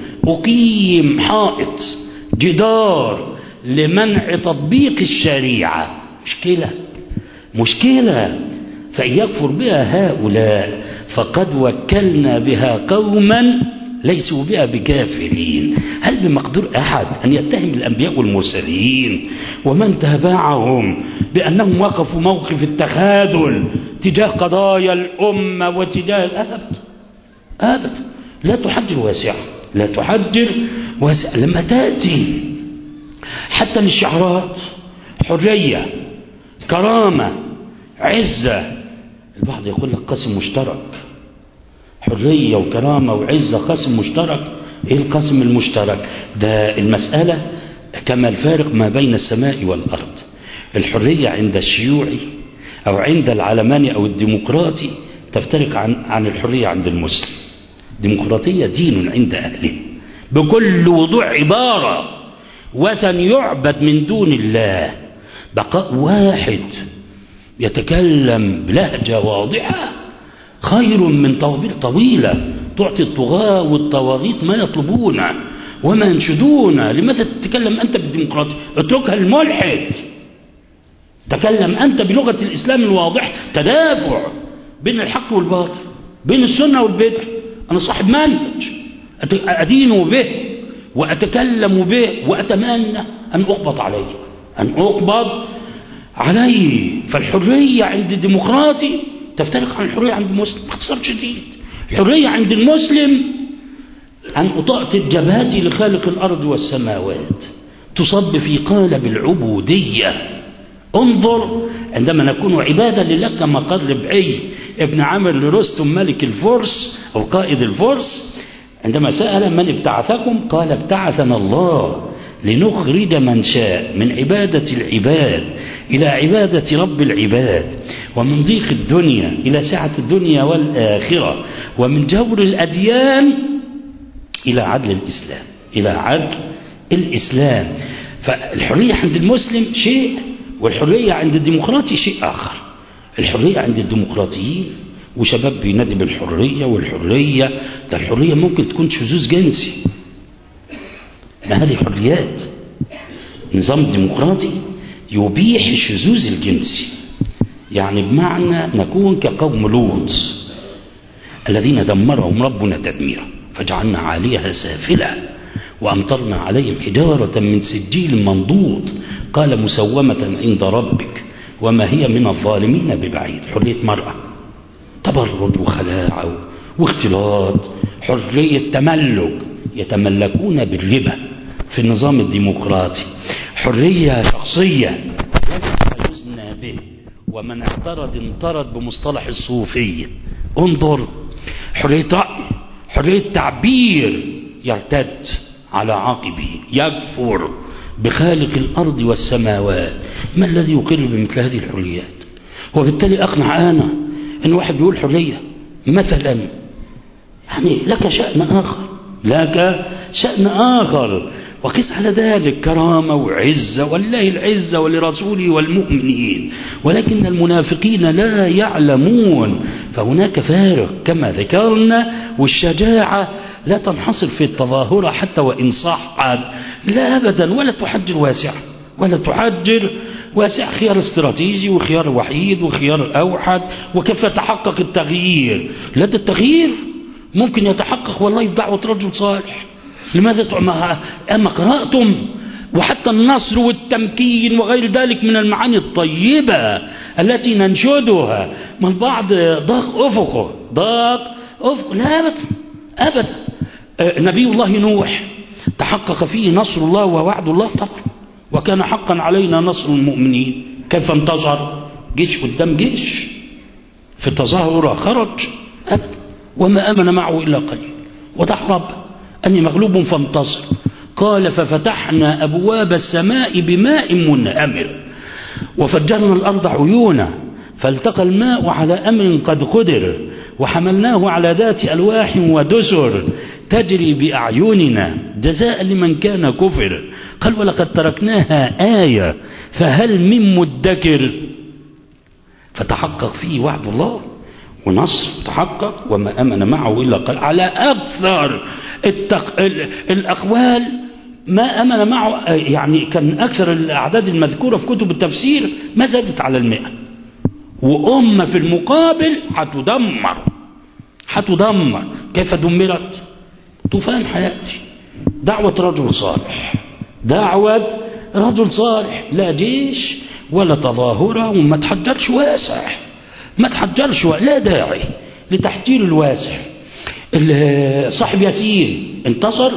أقيم حائط جدار لمنع تطبيق الشريعة مشكلة. فإن يكفر بها هؤلاء فقد وكلنا بها قوما ليسوا بها بكافرين. هل بمقدور أحد أن يتهم الأنبياء والمرسلين ومن تابعهم بأنهم وقفوا موقف التخاذل تجاه قضايا الأمة وتجاه الأبد؟ أبد. لا تحجر واسعة، لا تحجر واسعة. لما تأتي حتى للشعارات حرية، كرامة، عزة، البعض يقول لك قسم مشترك، حرية وكرامة وعزة قسم مشترك. ايه القسم المشترك ده؟ المسألة كما الفارق ما بين السماء والأرض. الحرية عند الشيوعي أو عند العلماني أو الديمقراطي تفترق عن الحرية عند المسلم. ديمقراطية دين عند أهله بكل وضوح، عبارة وثن يعبد من دون الله. بقاء واحد يتكلم بلهجة واضحة خير من طوابير طويلة تعطي الطغاة والطواغيت ما يطلبون وما ينشدون. لماذا تتكلم أنت بالديمقراطية؟ اتركها الملحد. تكلم أنت بلغة الإسلام الواضح، تدافع بين الحق والباطل، بين السنة والبدع. أنا صاحب منهج أدين به وأتكلم به وأتمنى أن أقبض عليه، فالحرية عند الديمقراطي تفترق عن الحرية عند المسلم باختصار شديد. الحرية عند المسلم أن أطأت جبهتي لخالق الأرض والسماوات، تصب في قالب العبودية. انظر عندما نكون عبادة لله كما قال ربعي ابن عامر لرستم ملك الفرس أو قائد الفرس عندما سأل من ابتعثكم قال ابتعثنا الله لنخرج من شاء من عبادة العباد إلى عبادة رب العباد، ومن ضيق الدنيا إلى سعة الدنيا والآخرة، ومن جور الأديان إلى عدل الإسلام. فالحرية عند المسلم شيء والحرية عند الديمقراطي شيء آخر. الحرية عند الديمقراطيين وشباب بينادي بالحرية والحرية، ده الحرية ممكن تكون شذوذ جنسي. ما هذه حريات؟ النظام الديمقراطي يبيح الشذوذ الجنسي، يعني بمعنى نكون كقوم لوط الذين دمرهم ربنا تدميرا فجعلنا عاليها سافلة وأمطرنا عليهم حجارة من سجيل منضود قال مسومة عند ربك وما هي من الظالمين ببعيد. حرية مرأة، تبرج وخلاعة واختلاط، حرية تملك، يتملكون بالربا في النظام الديمقراطي. حرية شخصية لا يزنى به، ومن اعترض انطرد بمصطلح الصوفية. انظر، حرية رأي، حرية تعبير، يرتد على عاقبه، يكفر بخالق الأرض والسماوات. ما الذي يقر بمثل هذه الحريات؟ وبالتالي أقنع أنا أن واحد بيقول حرية مثلا، يعني لك شأن آخر، وقس على ذلك كرامة وعزة، ولله العزة ولرسوله والمؤمنين، ولكن المنافقين لا يعلمون. فهناك فارق كما ذكرنا. والشجاعة لا تنحصر في التظاهرة حتى وإن صحت، لا أبدا، ولا تحجر واسع، خيار استراتيجي وخيار وحيد وخيار أوحد. وكيف يتحقق التغيير؟ لا، التغيير ممكن يتحقق والله بدعوة رجل صالح. لماذا أما قرأتم؟ وحتى النصر والتمكين وغير ذلك من المعاني الطيبة التي ننشدها. ما البعض ضاق أفقه، لا أبدا. نبي الله نوح تحقق فيه نصر الله ووعد الله طبعا، وكان حقا علينا نصر المؤمنين. كيف انتصر؟ جيش قدام جيش، في التظاهرة خرج أبدا، وما آمن معه إلا قليل، وتحرب أني مغلوب فانتصر. قال ففتحنا أبواب السماء بماء منهمر وفجرنا الأرض عيونا فالتقى الماء على أمر قد قدر وحملناه على ذات ألواح ودسر تجري بأعيننا جزاء لمن كان كفر. قال ولقد تركناها آية فهل من مدكر. فتحقق فيه وعد الله ونصر تحقق، وما أمن معه إلا قال. على أكثر الأقوال ما أمن معه، يعني كان أكثر الأعداد المذكورة في كتب التفسير ما زادت على 100، وأمة في المقابل هتدمر. كيف دمرت؟ طوفان حياتي، دعوة رجل صالح، لا جيش ولا تظاهرة، وما تحجرش واسع، لا داعي لتحجير الواسع. صاحب ياسين انتصر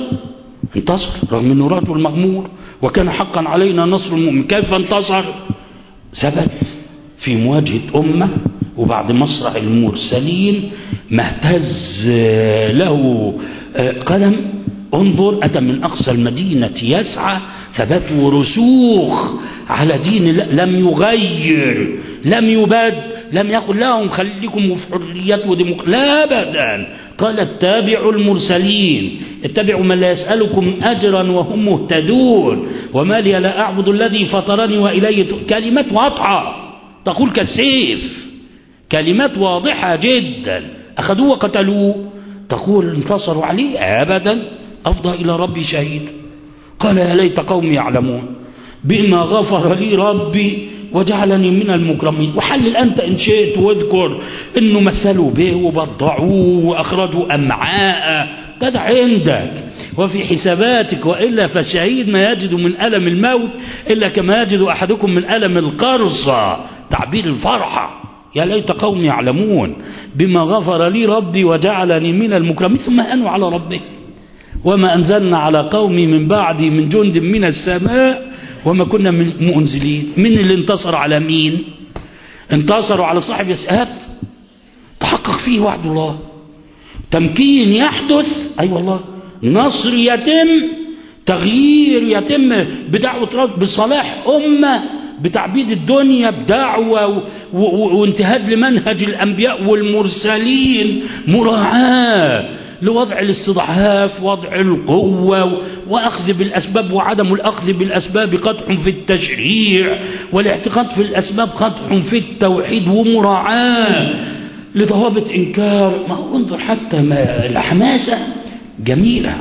رغم انه رجل مغمور، وكان حقا علينا نصر المؤمن. كيف انتصر؟ ثبت في مواجهة أمة، وبعد مصرع المرسلين ما اهتز له قدم. انظر، أتى من أقصى المدينة يسعى، ثبت ورسوخ على دين، لم يغير، لم يبد، لم يقل لهم خليكم في حرية وديمقراطية، لا أبدا. قال اتبعوا المرسلين، اتبعوا من لا يسألكم أجرا وهم مهتدون، وما لي لا أعبد الذي فطرني وإليه. كلمات واضحة تقول كالسيف، كلمات واضحة جدا. أخذوه وقتلوه، تقول انتصروا عليه؟ أبدا، أفضى إلى ربي شهيد. قال يا ليت قومي يعلمون بما غفر لي ربي وجعلني من المكرمين. وحلل أنت إن شئت واذكر إنه مثلوا به وبضعوه وأخرجوا أمعاء، كذا عندك وفي حساباتك. وإلا فالشهيد ما يجد من ألم الموت إلا كما يجد أحدكم من ألم القرصة، تعبير الفرحة. يا ليت قومي يعلمون بما غفر لي ربي وجعلني من المكرمين. ثم أنوا على ربه وما أنزلنا على قومي من بعدي من جند من السماء وما كنا منزلين. من اللي انتصر على مين؟ انتصروا على صاحب يسأل، تحقق فيه وعد الله، تمكين يحدث، أي والله، نصر يتم، تغيير يتم بدعوة رب، بصلاح أمة، بتعبيد الدنيا بدعوة وانتهاج لمنهج الأنبياء والمرسلين، مراعاة لوضع الاستضعاف، وضع القوة، وأخذ بالأسباب وعدم الأخذ بالأسباب قدح في التشريع، والاعتقاد في الأسباب قدح في التوحيد، ومراعاة لضوابط إنكار. ما انظر حتى الحماسة جميلة،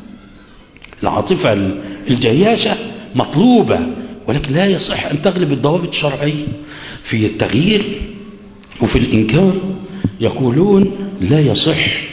العاطفة الجياشة مطلوبة، ولكن لا يصح أن تغلب الضوابط الشرعية في التغيير وفي الإنكار. يقولون لا يصح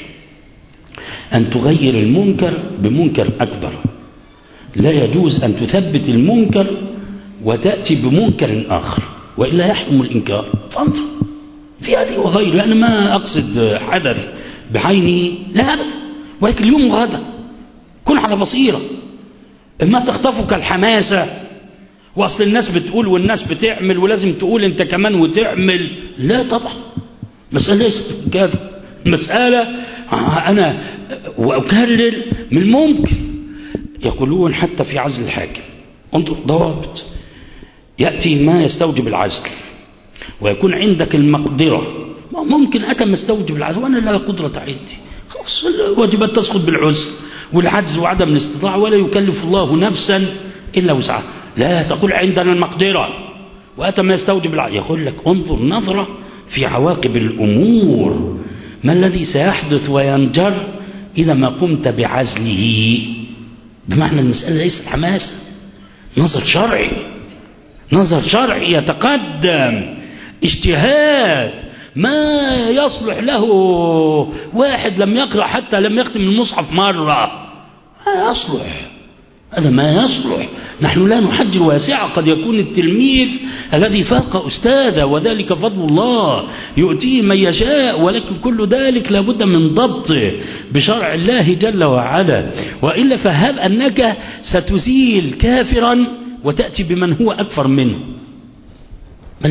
أن تغير المنكر بمنكر أكبر، لا يجوز أن تثبت المنكر وتأتي بمنكر آخر، وإلا يحرم الإنكار. فانظر في هذه وغيره، أنا ما أقصد حدث بعيني، لا أبدا، ولكن اليوم وغدا كن على بصيرة. ما تخطفك الحماسة، وأصل الناس بتقول والناس بتعمل ولازم تقول أنت كمان وتعمل، لا طبعا، مسألة ليست كذا. المسألة أنا وأكرر من الممكن، يقولون حتى في عزل الحاكم انظر ضوابط، يأتي ما يستوجب العزل ويكون عندك المقدرة. ممكن أتى ما يستوجب العزل وأنا لا قدرة عندي، خلاص الواجبات تسقط بالعزل والعجز وعدم الاستطاعة، ولا يكلف الله نفسا إلا وسعها. لا تقول عندنا المقدرة وأتى ما يستوجب العزل. يقول لك انظر نظرة في عواقب الأمور، ما الذي سيحدث وينجر إذا ما قمت بعزله. بمعنى المسألة ليست حماسة، نظر شرعي يتقدم، اجتهاد ما يصلح له واحد لم يقرأ حتى لم يختم المصحف مرة، هذا ما يصلح. نحن لا نحجر واسعة، قد يكون التلميذ الذي فاق أستاذه وذلك فضل الله يؤتيه من يشاء، ولكن كل ذلك لابد من ضبطه بشرع الله جل وعلا، وإلا فهب أنك ستزيل كافرا وتأتي بمن هو أكثر منه. ما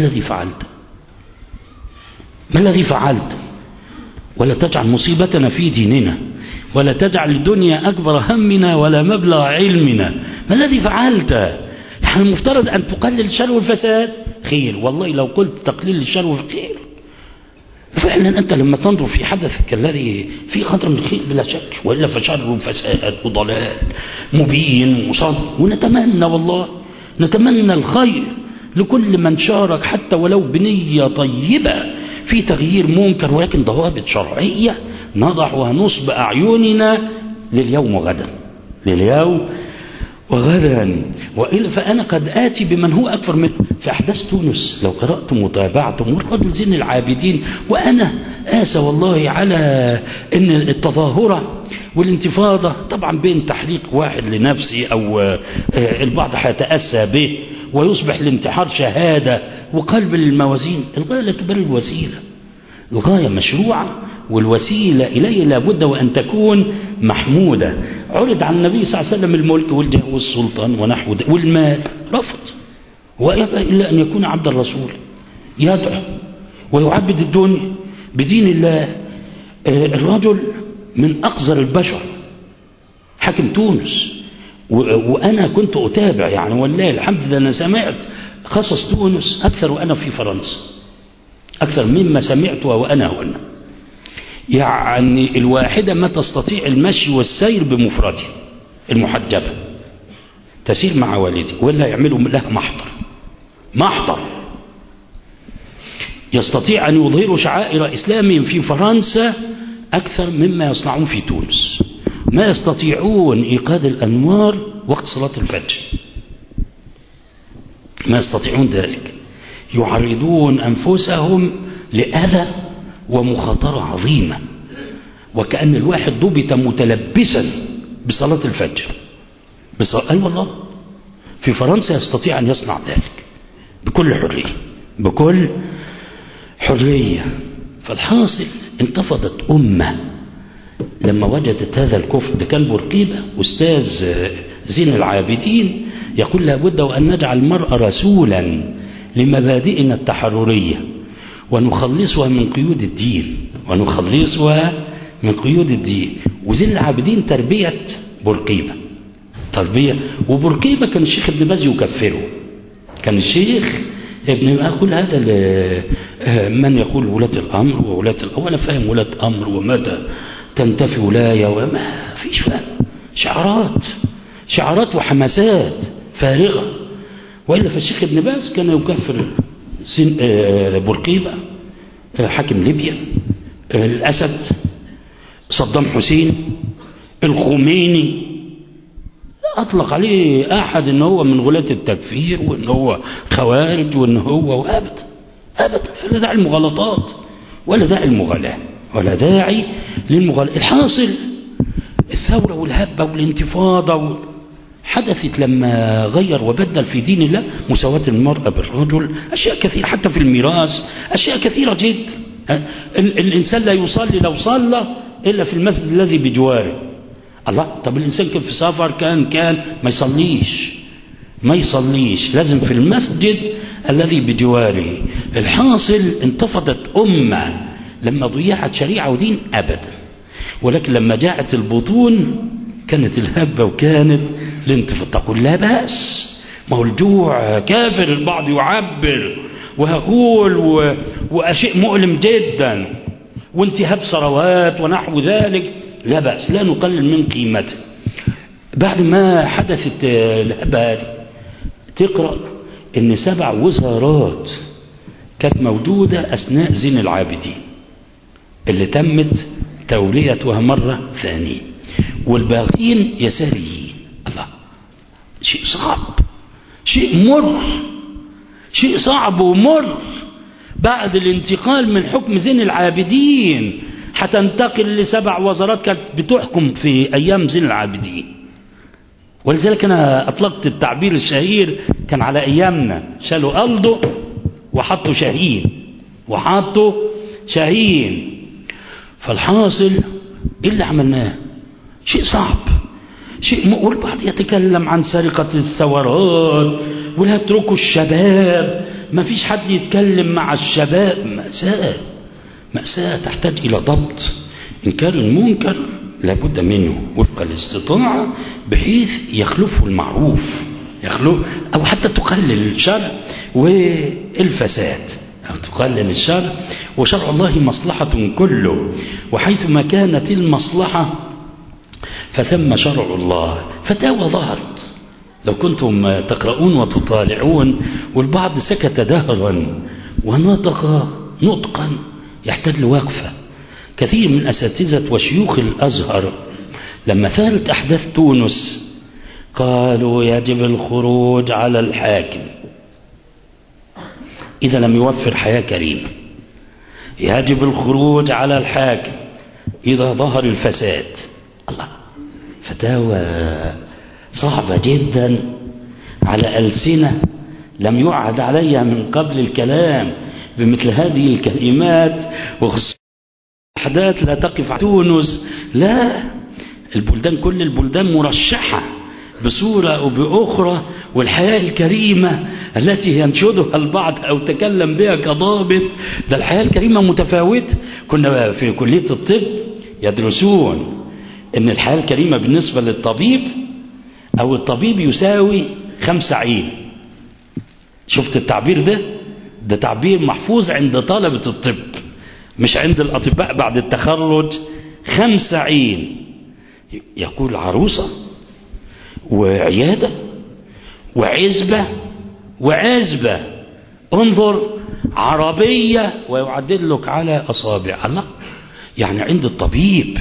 الذي فعلت؟ ولا تجعل مصيبتنا في ديننا، ولا تجعل الدنيا أكبر همنا ولا مبلغ علمنا. ما الذي فعلت؟ نحن المفترض أن تقلل الشر والفساد، خير والله لو قلت تقليل الشر والخير فعلا. أنت لما تنظر في حدثك الذي فيه خطر من الخير بلا شك، وإلا فشر وفساد وضلال مبين وصد. ونتمنى والله نتمنى الخير لكل من شارك حتى ولو بنية طيبة في تغيير منكر، ولكن ضوابط شرعية نضع ونصب أعيننا لليوم وغدا، لليوم وغدا، وإلا فأنا قد آتي بمن هو أكثر منه. في أحداث تونس لو قرأتم وتابعتم، والرجل زين العابدين، وأنا آسى والله على أن التظاهرة والانتفاضة طبعا بين تحريق واحد لنفسه أو البعض هيتأسى به ويصبح الانتحار شهادة وقلب الموازين. الغاية لا تبرر الوسيلة، الغاية مشروعة والوسيلة إليه لابد وأن تكون محمودة. عرض على النبي صلى الله عليه وسلم الملك والجاه والسلطان ونحو والمال، رفض، ويبقى إلا أن يكون عبد الرسول يدعو ويعبد الدنيا بدين الله. الرجل من أقذر البشر حاكم تونس، وأنا كنت أتابع يعني والله الحمد لله أنا سمعت قصص تونس أكثر وأنا في فرنسا، أكثر مما سمعت وأنا هنا. يعني الواحدة ما تستطيع المشي والسير بمفردها المحجبة تسير مع والدي، ولا يعملوا لها محضر يستطيع أن يظهروا شعائر إسلامهم في فرنسا أكثر مما يصنعون في تونس. ما يستطيعون إيقاد الأنوار وقت صلاة الفجر، ما يستطيعون ذلك، يعرضون أنفسهم لأذى ومخاطرة عظيمة، وكأن الواحد ضبط متلبسا بصلاة الفجر. أي والله في فرنسا يستطيع أن يصنع ذلك بكل حرية. فالحاصل انتفضت أمة لما وجدت هذا الكفر. ده كان بورقيبة أستاذ زين العابدين يقول لابد وأن نجعل المرأة رسولا لمبادئنا التحررية ونخلصها من قيود الدين. وزين العابدين تربية بورقيبة، وبورقيبة كان الشيخ ابن باز يكفره. كان الشيخ ابن أقول هذا من يقول ولاة الأمر ولا فاهم ولاة أمر ومتى تنتفي ولاية وما فيش فاهم، شعارات وحماسات فارغة. وإلا فالشيخ ابن باز كان يكفر بورقيبة، حاكم ليبيا، الأسد، صدام حسين، الخميني، أطلق عليه أحد إن هو من غلاة التكفير وإن هو خوارج وإن هو أبدا لا داعي المغالطات ولا داعي المغالاة ولا داعي للمغالاة. الحاصل الثورة والهبة والانتفاضة حدثت لما غير وبدل في دين الله مساواة المرأة بالرجل، أشياء كثيرة حتى في الميراث، أشياء كثيرة جدا. الإنسان لا يصلي لو صلى إلا في المسجد الذي بجواره. الله، طب الإنسان كان في سفر كان ما يصليش لازم في المسجد الذي بجواره. الحاصل انتفضت أمة لما ضيعت شريعة ودين أبدا، ولكن لما جاءت البطون كانت الهبة وكانت الانتفاضة. تقول لا بأس، ما هو الجوع كافر، البعض يعبر ويقول وأشياء مؤلم جدا وانتهاب ثروات ونحو ذلك، لا بأس، لا نقلل من قيمته. بعد ما حدثت الهبة تقرأ ان 7 وزارات كانت موجودة أثناء زين العابدين اللي تمت توليتها مرة ثانية، والباقين يساريين. الله، شيء صعب، شيء صعب ومر. بعد الانتقال من حكم زين العابدين هتنتقل ل7 وزارات كانت بتحكم في أيام زين العابدين. ولذلك أنا أطلقت التعبير الشهير، كان على أيامنا شالوا ألدو وحطوا شاهين. فالحاصل إيه اللي عملناه؟ شيء صعب، والبعض يتكلم عن سرقة الثورات ولا اتركوا الشباب، ما فيش حد يتكلم مع الشباب. مأساة تحتاج إلى ضبط. إنكار المنكر لابد منه وفق الاستطاعة بحيث يخلفه المعروف، أو حتى تقلل الشر والفساد، أو تقلل الشر. وشرع الله مصلحة كله، وحيثما كانت المصلحة فثم شرع الله. فتاوى ظهرت لو كنتم تقرؤون وتطالعون، والبعض سكت دهرا ونطق نطقا يحتاج لوقفة. كثير من أساتذة وشيوخ الأزهر لما ثارت أحداث تونس قالوا يجب الخروج على الحاكم إذا لم يوفر حياة كريمة، يجب الخروج على الحاكم إذا ظهر الفساد. الله، فتاوى صعبة جدا على ألسنة لم يعهد عليها من قبل الكلام بمثل هذه الكلمات، وخصوصا أحداث لا تقف تونس، لا، البلدان كل البلدان مرشحة بصورة أو بأخرى، والحياة الكريمة التي ينشدها البعض أو تكلم بها كضابط، ده الحياة الكريمة متفاوتة. كنا في كلية الطب يدرسون أن الحياة الكريمة بالنسبة للطبيب أو الطبيب يساوي 5 عين. شفت التعبير ده تعبير محفوظ عند طلبة الطب مش عند الأطباء بعد التخرج. 5 عين يقول عروسة وعيادة وعزبة وعزبة، انظر عربية ويعدل لك على أصابع. الله، يعني عند الطبيب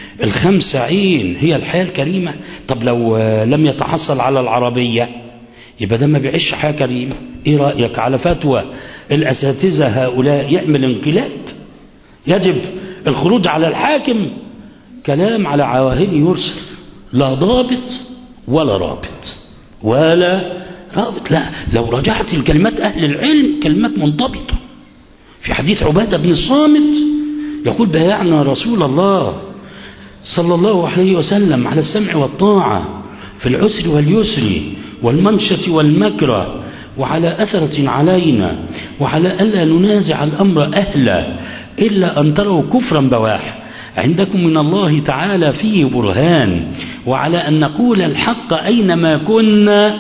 5 عين هي الحياة الكريمة. طب لو لم يتحصل على العربية يبقى ده ما بيعيش حياة كريمة. ايه رأيك على فتوى الأساتذة هؤلاء يعمل انقلاب؟ يجب الخروج على الحاكم، كلام على عواهن يرسل، لا ضابط ولا رابط ولا رابط. لا، لو رجعت الكلمات أهل العلم كلمات منضبطة. في حديث عبادة بن الصامت يقول بايعنا رسول الله صلى الله عليه وسلم على السمع والطاعة في العسر واليسر والمنشة والمكره، وعلى أثرة علينا، وعلى ألا ننازع الأمر أهله إلا أن تروا كفرا بواح عندكم من الله تعالى فيه برهان، وعلى أن نقول الحق أينما كنا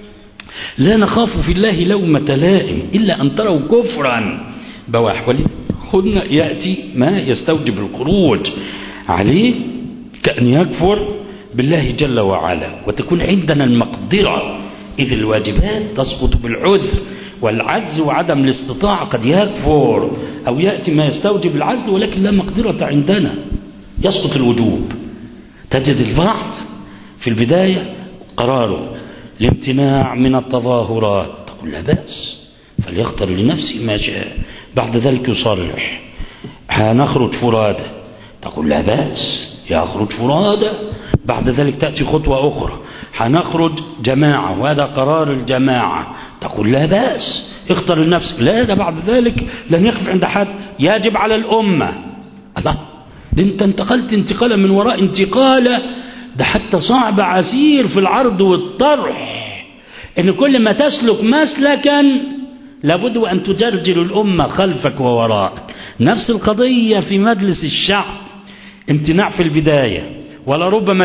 لا نخاف في الله لومة لائم إلا أن تروا كفرا بواح. ولهن يأتي ما يستوجب الخروج عليه كأن يكفر بالله جل وعلا، وتكون عندنا المقدرة، إذ الواجبات تسقط بالعذر والعجز وعدم الاستطاعة. قد يكفر أو يأتي ما يستوجب العجز ولكن لا مقدرة عندنا، يسقط الوجوب. تجد البعض في البداية قراره الامتناع من التظاهرات، تقول لا بأس فليختار لنفسه ما شاء، بعد ذلك يصرح هنخرج فرادى، تقول لا بأس يخرج فرادى، بعد ذلك تأتي خطوة أخرى هنخرج جماعة وهذا قرار الجماعة، تقول لا بأس اختر لنفسك، لا، ده بعد ذلك لن يقف عند حد، يجب على الأمة. الله، ده انت انتقلت انتقالة من وراء انتقالة، ده حتى صعب عسير في العرض والطرح، ان كل ما تسلك مسلكا لابد أن تجرجر الأمة خلفك ووراءك. نفس القضية في مجلس الشعب، امتناع في البداية ولا ربما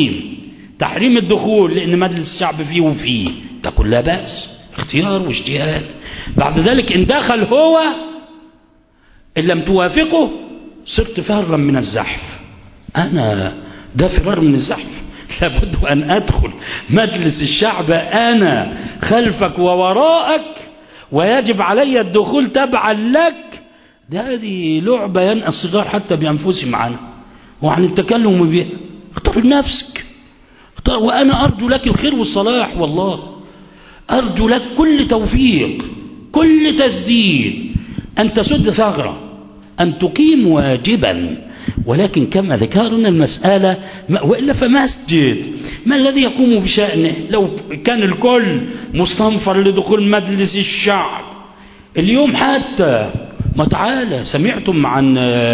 تحريم الدخول لأن مجلس الشعب فيه وفيه، تقول لا بأس اختيار واجتهاد، بعد ذلك إن دخل هو إن لم توافقه صرت فرا من الزحف. أنا ده فرار من الزحف، لابد أن أدخل مجلس الشعب أنا خلفك ووراءك ويجب علي الدخول تبعا لك. ده هذه لعبة ينأى الصغار حتى بأنفسهم عنها وعن التكلم بها. اختار لنفسك، وأنا أرجو لك الخير والصلاح، والله أرجو لك كل توفيق، كل تسديد، أن تسد ثغرة، أن تقيم واجبا. ولكن كما ذكرنا المسألة وإلا فمسجد ما الذي يقوم بشأنه؟ لو كان الكل مستنفر لدخول مجلس الشعب اليوم حتى ما تعالى سمعتم عن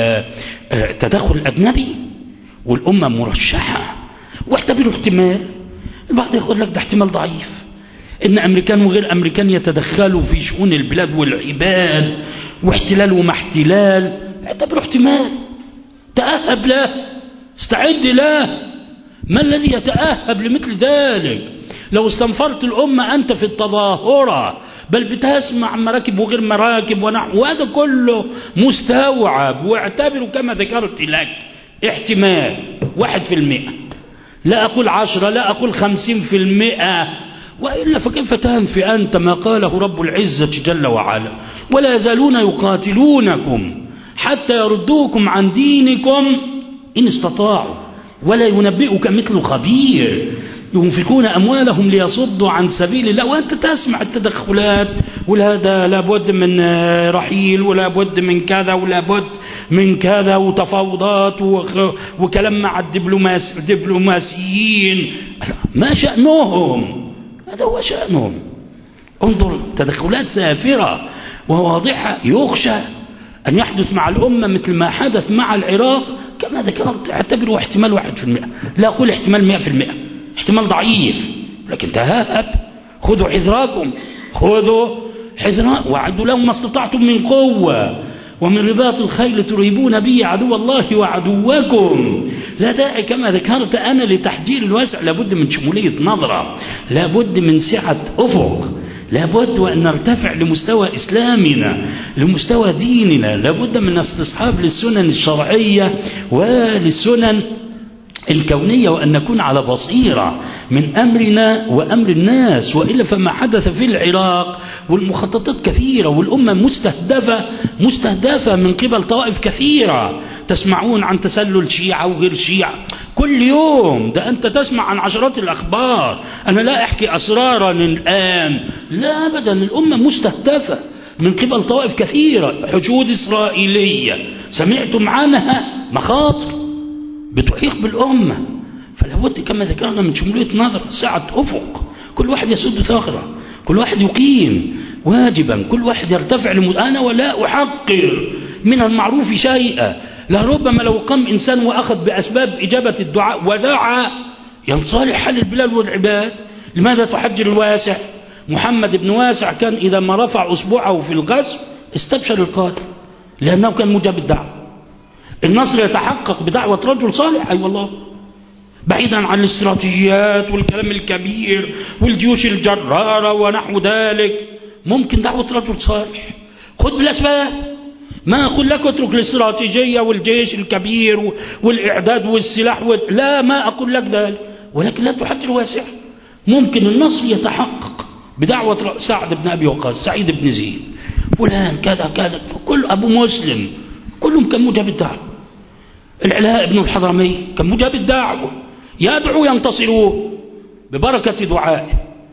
تدخل أجنبي والأمة مرشحة، واعتبروا احتمال، البعض يقول لك ده احتمال ضعيف إن أمريكان وغير أمريكان يتدخلوا في شؤون البلاد والعباد واحتلال وما احتلال، اعتبروا احتمال، تأهب له، استعد له. ما الذي يتأهب لمثل ذلك؟ لو استنفرت الأمة أنت في التظاهرة بل بتسمع مراكب وغير مراكب وهذا كله مستوعب، واعتبروا كما ذكرت لك احتمال 1%، لا أقول 10، لا أقول 50%، وإلا فكيف تنفي أنت ما قاله رب العزة جل وعلا ولا يزالون يقاتلونكم حتى يردوكم عن دينكم إن استطاعوا ولا ينبئك مثل خبير. ينفقون أموالهم ليصدوا عن سبيل الله، وأنت تسمع التدخلات، وهذا لابد من رحيل، ولابد من كذا، ولابد من كذا، وتفاوضات وكلام مع الدبلوماسيين. ما شأنهم؟ هذا هو شأنهم. انظر، تدخلات سافرة وواضحة. يخشى أن يحدث مع الأمة مثل ما حدث مع العراق كما ذكرت. اعتبره احتمال 1%، لا أقول احتمال 100%، احتمال ضعيف، لكن تهاب. خذوا حذراكم، خذوا حذراكم، وعدوا لهم ما استطعتم من قوة ومن رباط الخيل ترهبون به عدو الله وعدوكم. لا داعي كما ذكرت أنا لتحجير الواسع، لابد من شمولية نظرة، لابد من سعة أفق، لابد وأن نرتفع لمستوى إسلامنا، لمستوى ديننا، لابد من استصحاب للسنن الشرعية وللسنن الكونية، وأن نكون على بصيرة من أمرنا وأمر الناس. وإلا فما حدث في العراق والمخططات كثيرة، والأمة مستهدفة من قبل طوائف كثيرة. تسمعون عن تسلل شيعة وغير شيعة كل يوم، ده أنت تسمع عن عشرات الأخبار. أنا لا أحكي أسرارا الآن، لا أبدا. الأمة مستهدفة من قبل طوائف كثيرة، حشود إسرائيلية سمعتم عنها، مخاطر بتحيق بالأمة. فلا بد كما ذكرنا من شمولية نظر، سعة أفق، كل واحد يسد ثغرة، كل واحد يقيم واجبا، كل واحد يرتفع أنا ولا أحقر من المعروف شيئا. لربما لو قام إنسان وأخذ بأسباب إجابة الدعاء ودعا ينصلح حال البلاد والعباد. لماذا تحجر الواسع؟ محمد بن واسع كان إذا ما رفع أصبعه في الغزو استبشر القادر، لأنه كان مجاب الدعوة. النصر يتحقق بدعوة رجل صالح، أي والله، بعيدا عن الاستراتيجيات والكلام الكبير والجيوش الجرارة ونحو ذلك. ممكن دعوة رجل صالح، خذ بالأسباب. ما أقول لك اترك الاستراتيجية والجيش الكبير والإعداد والسلاح لا، ما أقول لك ذلك، ولكن لا تحجر واسع. ممكن النصر يتحقق بدعوة سعد بن أبي وقاص، سعيد بن زيد، فلان كذا كذا، كل أبو مسلم، كلهم كان مجاب الدعوة. العلاء بن الحضرمي كان مجاب الدعوة، يدعو ينتصرون ببركة دعائه،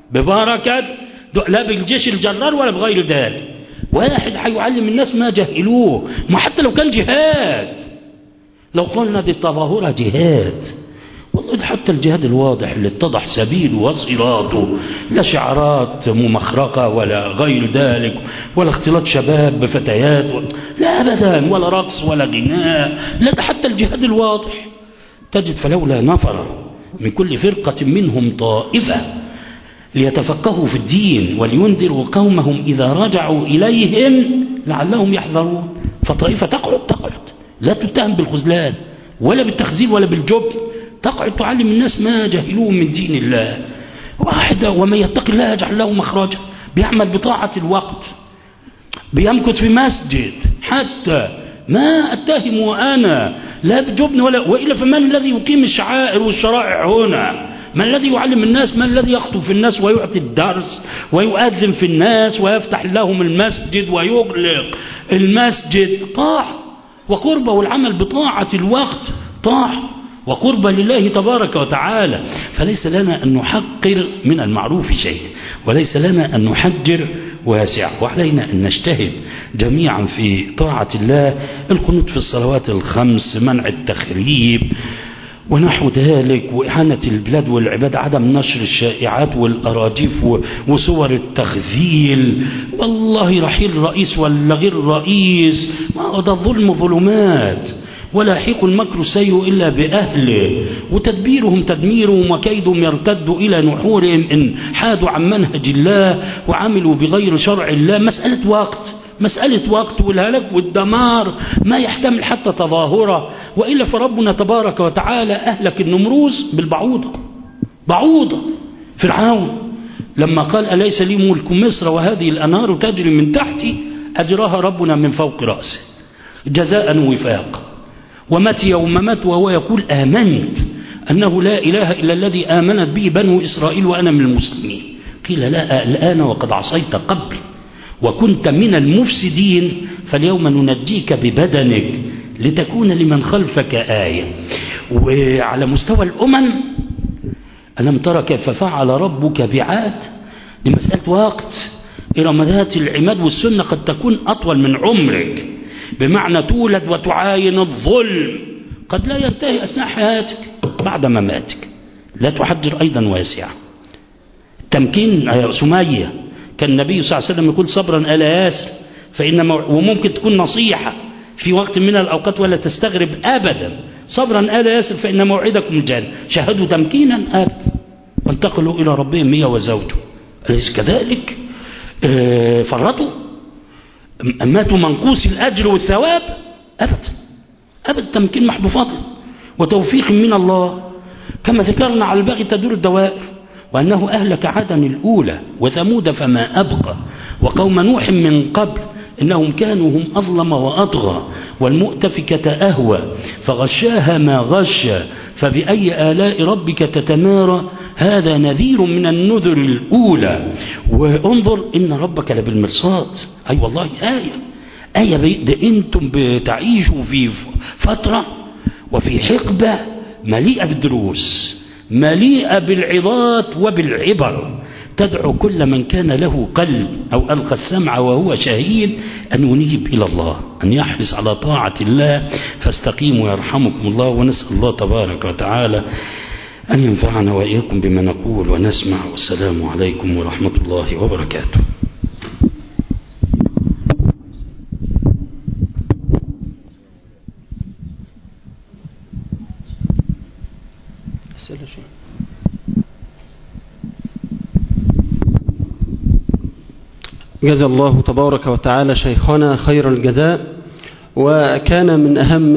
لا بالجيش الجرار ولا بغير ذلك. واحد حيعلم الناس ما جهلوه، ما حتى لو كان جهاد، لو قلنا دي التظاهرة جهاد، والله حتى الجهاد الواضح اللي اتضح سبيله وصراطه، لا شعارات ممخرقة ولا غير ذلك، ولا اختلاط شباب بفتيات لا أبدا، ولا رقص ولا غناء، لا، ده حتى الجهاد الواضح تجد فلولا نفر من كل فرقة منهم طائفة ليتفقهوا في الدين ولينذروا قومهم إذا رجعوا إليهم لعلهم يحذرون. فطائفة تقعد لا تتهم بالخذلان ولا بالتخزيل ولا بالجبن، تقعد تعلم الناس ما جهلوه من دين الله. واحدة ومن يتق الله يجعل له مخرجا، بيعمل بطاعة الوقت، بيمكث في مسجد، حتى ما أتهم أنا لا بجبن وإلا فمن الذي يقيم الشعائر والشرائع هنا؟ من الذي يعلم الناس؟ من الذي يخطب في الناس ويعطي الدرس ويؤذن في الناس ويفتح لهم المسجد ويغلق المسجد؟ طاعة وقربة، والعمل بطاعة الوقت طاعة وقربة لله تبارك وتعالى. فليس لنا أن نحقر من المعروف شيء، وليس لنا أن نحجر واسع، وعلينا أن نجتهد جميعا في طاعة الله. القنوت في الصلوات الخمس، منع التخريب ونحو ذلك، وإحانة البلاد والعباد، عدم نشر الشائعات والأراجيف وصور التخذيل، والله رحيل رئيس ولا غير رئيس، ما ده الظلم ظلمات، ولا يحيق المكر السيء إلا بأهله، وتدبيرهم تدميرهم وكيدهم يرتد إلى نحورهم إن حادوا عن منهج الله وعملوا بغير شرع الله. مسألة وقت والهلاك والدمار ما يحتمل حتى تظاهرة. وإلا فربنا تبارك وتعالى أهلك النمروز بعوضة فرعون لما قال أليس لي ملك مصر وهذه الأنهار تجري من تحتي، أجراها ربنا من فوق رأسه جزاء وفاقا. ومات يوم مات وهو يقول آمنت أنه لا إله إلا الذي آمنت به بنو إسرائيل وأنا من المسلمين. قيل لا، الآن وقد عصيت قبل وكنت من المفسدين، فاليوم ننجيك ببدنك لتكون لمن خلفك آية. وعلى مستوى الأمم ألم ترى كيف فعل ربك بعاد؟ دي مسألة وقت. إرادات العماد والسنة قد تكون أطول من عمرك، بمعنى تولد وتعاين الظلم قد لا ينتهي أثناء حياتك بعد مماتك. لا تحجر أيضا واسعة. تمكين سمية كان النبي صلى الله عليه وسلم يقول صبرا آل ياسر وممكن تكون نصيحة في وقت من الأوقات ولا تستغرب أبدا. صبرا آل ياسر فإن موعدكم الجنة. شاهدوا تمكينا أبدا وانتقلوا إلى ربهم هي وزوجه. أليس كذلك؟ فرطوا ماتوا منقوص الأجر والثواب أبدا. تمكين محض فضل وتوفيق من الله. كما ذكرنا على الباغي تدور الدوائر، وأنه أهلك عادا الأولى وثمود فما أبقى وقوم نوح من قبل إنهم كانوا هم أظلم وأطغى والمؤتفكة أهوى فغشاها ما غشى فبأي آلاء ربك تتمارى. هذا نذير من النذر الأولى. وانظر إن ربك لبالمرصاد. أي والله آية ده أنتم بتعيشوا في فترة وفي حقبة مليئة بالدروس، مليئة بالعظات وبالعبر، تدعو كل من كان له قلب أو ألقى السمع وهو شهيد أن ينيب إلى الله، أن يحرص على طاعة الله. فاستقيموا يرحمكم الله. ونسأل الله تبارك وتعالى أن ينفعنا وإياكم بما نقول ونسمع. والسلام عليكم ورحمة الله وبركاته. جزا الله تبارك وتعالى شيخنا خير الجزاء. وكان من أهم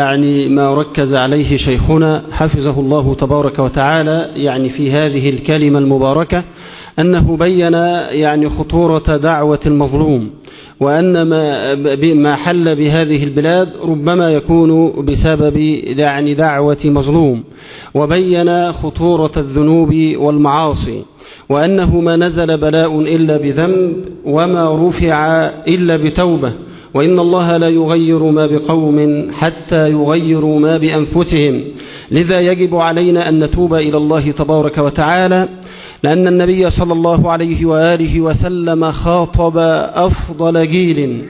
ما ركز عليه شيخنا حفظه الله تبارك وتعالى في هذه الكلمة المباركة أنه بين خطورة دعوة المظلوم، وأن ما حل بهذه البلاد ربما يكون بسبب دعوة مظلوم، وبين خطورة الذنوب والمعاصي، وأنه ما نزل بلاء إلا بذنب وما رفع إلا بتوبة، وإن الله لا يغير ما بقوم حتى يغيروا ما بأنفسهم. لذا يجب علينا أن نتوب إلى الله تبارك وتعالى، لأن النبي صلى الله عليه وآله وسلم خاطب أفضل جيل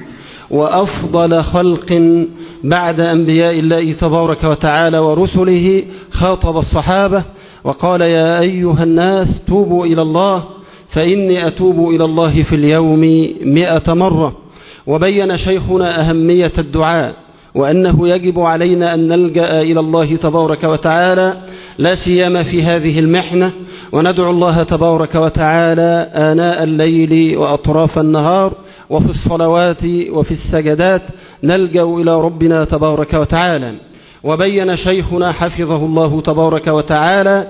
وأفضل خلق بعد أنبياء الله تبارك وتعالى ورسله. خاطب الصحابة وقال: يا أيها الناس توبوا إلى الله فإني أتوب إلى الله في اليوم 100 مرة. وبين شيخنا أهمية الدعاء، وأنه يجب علينا أن نلجأ إلى الله تبارك وتعالى لا سيما في هذه المحنة، وندعو الله تبارك وتعالى آناء الليل وأطراف النهار وفي الصلوات وفي السجدات نلجأ إلى ربنا تبارك وتعالى. وبين شيخنا حفظه الله تبارك وتعالى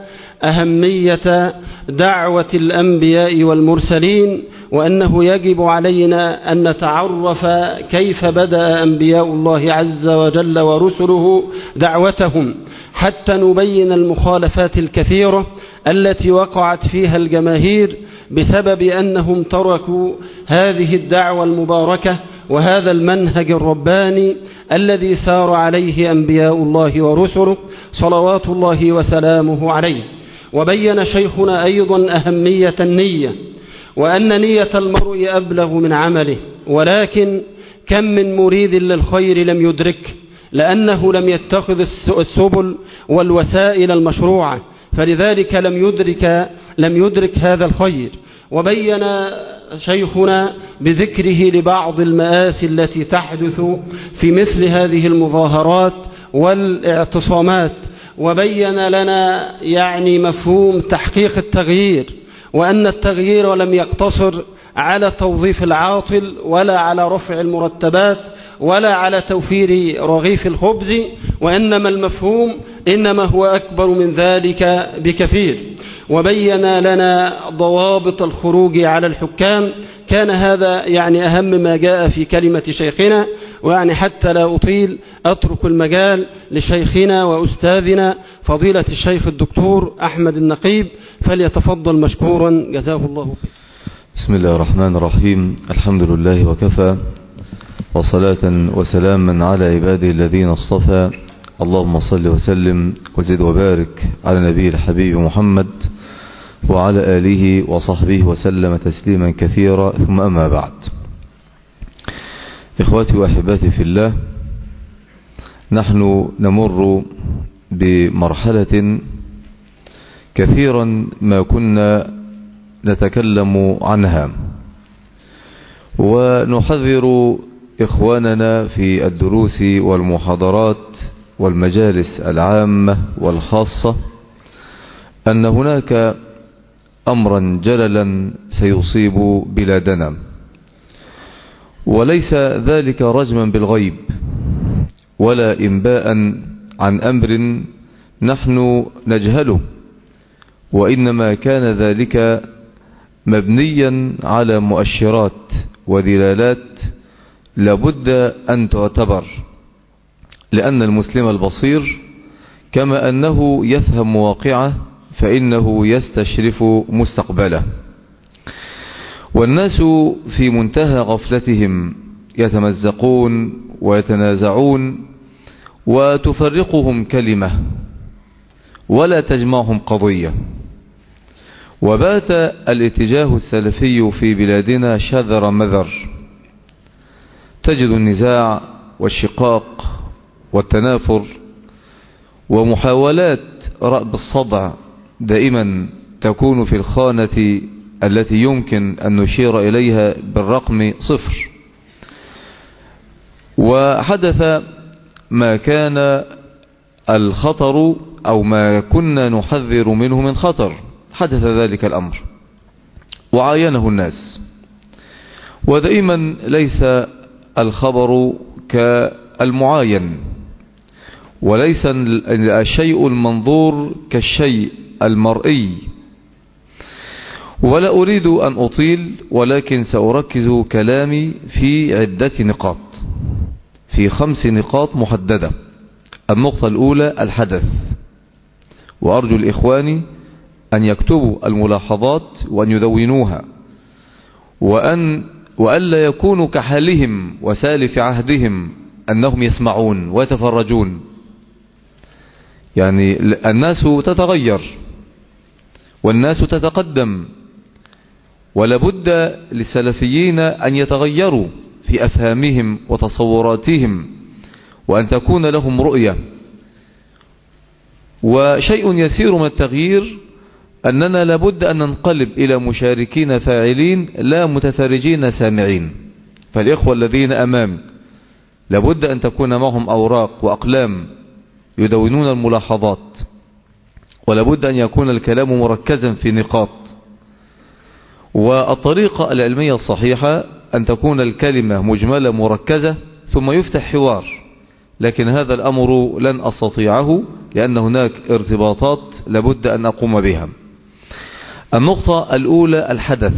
أهمية دعوة الأنبياء والمرسلين، وأنه يجب علينا أن نتعرف كيف بدأ أنبياء الله عز وجل ورسله دعوتهم، حتى نبين المخالفات الكثيرة التي وقعت فيها الجماهير بسبب أنهم تركوا هذه الدعوة المباركة وهذا المنهج الرباني الذي سار عليه أنبياء الله ورسله صلوات الله وسلامه عليه. وبين شيخنا أيضا أهمية النية، وأن نية المرء أبلغ من عمله، ولكن كم من مريد للخير لم يدرك، لأنه لم يتخذ السبل والوسائل المشروعة، فلذلك لم يدرك هذا الخير. وبين شيخنا بذكره لبعض المآسي التي تحدث في مثل هذه المظاهرات والاعتصامات، وبين لنا مفهوم تحقيق التغيير، وأن التغيير لم يقتصر على توظيف العاطل ولا على رفع المرتبات ولا على توفير رغيف الخبز، وإنما المفهوم إنما هو أكبر من ذلك بكثير. وبين لنا ضوابط الخروج على الحكام. كان هذا أهم ما جاء في كلمة شيخنا، حتى لا أطيل أترك المجال لشيخنا وأستاذنا فضيلة الشيخ الدكتور أحمد النقيب، فليتفضل مشكورا جزاه الله خير. بسم الله الرحمن الرحيم. الحمد لله وكفى، وصلاة وسلاما على عباده الذين اصطفى. اللهم صل وسلم وزد وبارك على نبي الحبيب محمد وعلى آله وصحبه وسلم تسليما كثيرا، ثم أما بعد. إخواتي وأحباتي في الله، نحن نمر بمرحلة كثيرا ما كنا نتكلم عنها، ونحذر إخواننا في الدروس والمحاضرات والمجالس العامة والخاصة أن هناك أمرا جللا سيصيب بلادنا، وليس ذلك رجما بالغيب ولا إنباء عن أمر نحن نجهله، وإنما كان ذلك مبنيا على مؤشرات ودلالات لابد أن تعتبر، لأن المسلم البصير كما أنه يفهم واقعه فإنه يستشرف مستقبله. والناس في منتهى غفلتهم يتمزقون ويتنازعون، وتفرقهم كلمة ولا تجمعهم قضية. وبات الاتجاه السلفي في بلادنا شذر مذر، تجد النزاع والشقاق والتنافر ومحاولات رأب الصدع دائما تكون في الخانة التي يمكن أن نشير إليها بالرقم 0. وحدث ما كان الخطر أو ما كنا نحذر منه من خطر، حدث ذلك الأمر وعاينه الناس. ودائما ليس الخبر كالمعاين، وليس الشيء المنظور كالشيء المرئي. ولا أريد أن أطيل، ولكن سأركز كلامي في عدة نقاط، في 5 نقاط محددة. النقطة الأولى الحدث، وأرجو الإخوان أن يكتبوا الملاحظات وأن يدونوها، وألا يكونوا كحالهم وسالف عهدهم أنهم يسمعون ويتفرجون. يعني الناس تتغير والناس تتقدم، ولابد للسلفيين أن يتغيروا في أفهامهم وتصوراتهم، وأن تكون لهم رؤية. وشيء يسير من التغيير أننا لابد أن ننقلب إلى مشاركين فاعلين لا متفرجين سامعين. فالإخوة الذين أمامي لابد أن تكون معهم أوراق وأقلام يدونون الملاحظات، ولابد أن يكون الكلام مركزا في نقاط. والطريقة العلمية الصحيحة أن تكون الكلمة مجملة مركزة ثم يفتح حوار، لكن هذا الأمر لن أستطيعه لأن هناك ارتباطات لابد أن أقوم بها. النقطة الأولى الحدث.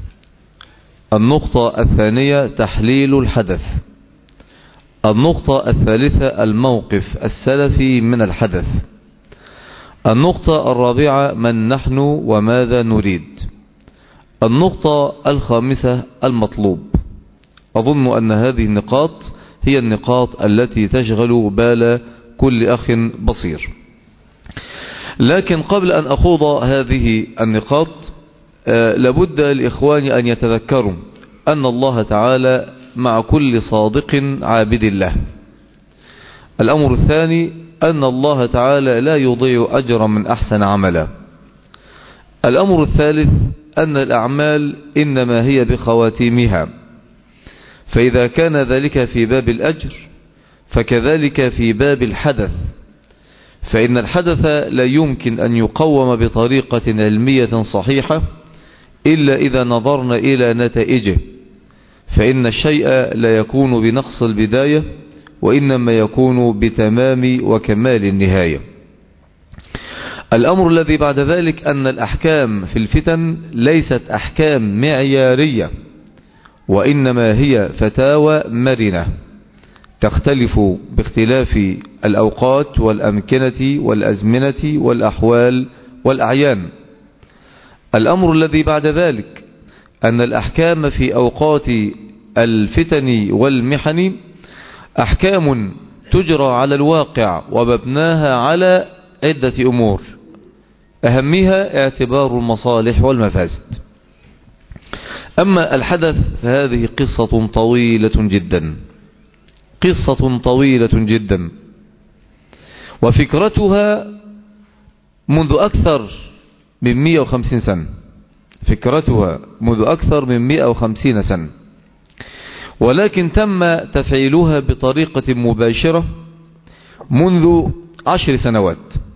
النقطة الثانية تحليل الحدث. النقطة الثالثة الموقف السلفي من الحدث. النقطة الرابعة من نحن وماذا نريد. النقطة الخامسة المطلوب. أظن أن هذه النقاط هي النقاط التي تشغل بال كل أخ بصير. لكن قبل أن أخوض هذه النقاط لابد لإخواني أن يتذكروا أن الله تعالى مع كل صادق عابد الله. الأمر الثاني أن الله تعالى لا يضيع أجر من أحسن عملا. الأمر الثالث أن الأعمال إنما هي بخواتيمها، فإذا كان ذلك في باب الأجر فكذلك في باب الحدث، فإن الحدث لا يمكن أن يقوم بطريقة علمية صحيحة إلا إذا نظرنا إلى نتائجه، فإن الشيء لا يكون بنقص البداية وإنما يكون بتمام وكمال النهاية. الأمر الذي بعد ذلك أن الأحكام في الفتن ليست أحكام معيارية، وإنما هي فتاوى مرنة تختلف باختلاف الأوقات والأمكنة والأزمنة والأحوال والأعيان. الأمر الذي بعد ذلك أن الأحكام في أوقات الفتن والمحن أحكام تجرى على الواقع ومبناها على عدة أمور، أهمها اعتبار المصالح والمفاسد. أما الحدث فهذه قصة طويلة جدا، قصة طويلة جدا، وفكرتها منذ أكثر من 150 سنة، فكرتها منذ أكثر من 150 سنة، ولكن تم تفعيلها بطريقة مباشرة منذ 10 سنوات.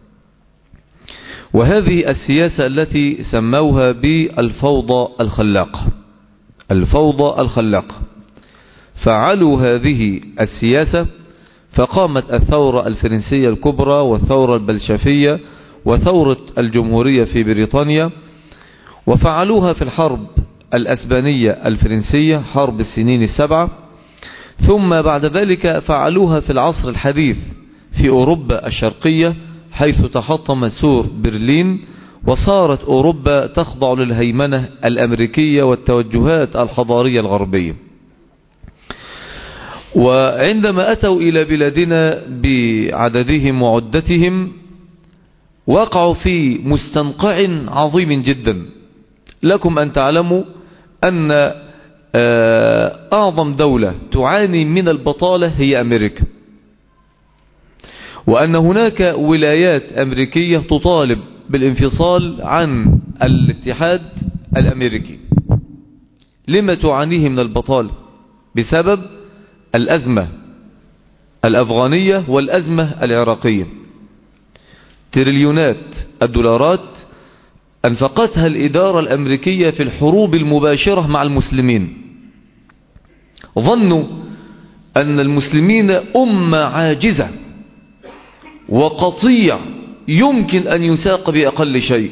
وهذه السياسة التي سموها بالفوضى الخلاقة، الفوضى الخلاقة. فعلوا هذه السياسة فقامت الثورة الفرنسية الكبرى والثورة البلشفية وثورة الجمهورية في بريطانيا، وفعلوها في الحرب الأسبانية الفرنسية، حرب السنين السبعة، ثم بعد ذلك فعلوها في العصر الحديث في أوروبا الشرقية، حيث تحطم سور برلين وصارت أوروبا تخضع للهيمنة الأمريكية والتوجهات الحضارية الغربية. وعندما أتوا إلى بلادنا بعددهم وعدتهم وقعوا في مستنقع عظيم جدا. لكم أن تعلموا أن أعظم دولة تعاني من البطالة هي أمريكا، وأن هناك ولايات أمريكية تطالب بالانفصال عن الاتحاد الأمريكي. لما تعانيه من البطالة؟ بسبب الأزمة الأفغانية والأزمة العراقية. تريليونات الدولارات أنفقتها الإدارة الأمريكية في الحروب المباشرة مع المسلمين. ظنوا أن المسلمين أمة عاجزة وقطيع يمكن أن يساق بأقل شيء.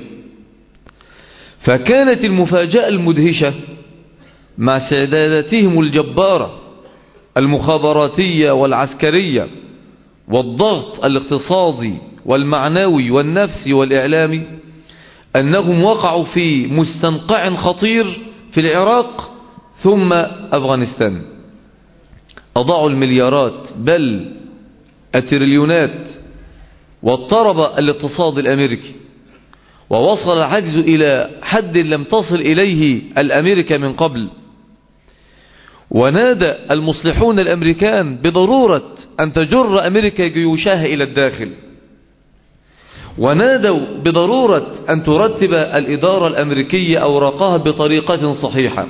فكانت المفاجأة المدهشة مع استعداداتهم الجبارة المخابراتية والعسكرية والضغط الاقتصادي والمعنوي والنفسي والإعلامي، أنهم وقعوا في مستنقع خطير في العراق ثم أفغانستان. أضاعوا المليارات بل التريليونات، واضطرب الاقتصاد الأمريكي، ووصل العجز إلى حد لم تصل إليه الأمريكا من قبل. ونادى المصلحون الأمريكان بضرورة أن تجر أمريكا جيوشها إلى الداخل، ونادوا بضرورة أن ترتب الإدارة الأمريكية أوراقها بطريقة صحيحة.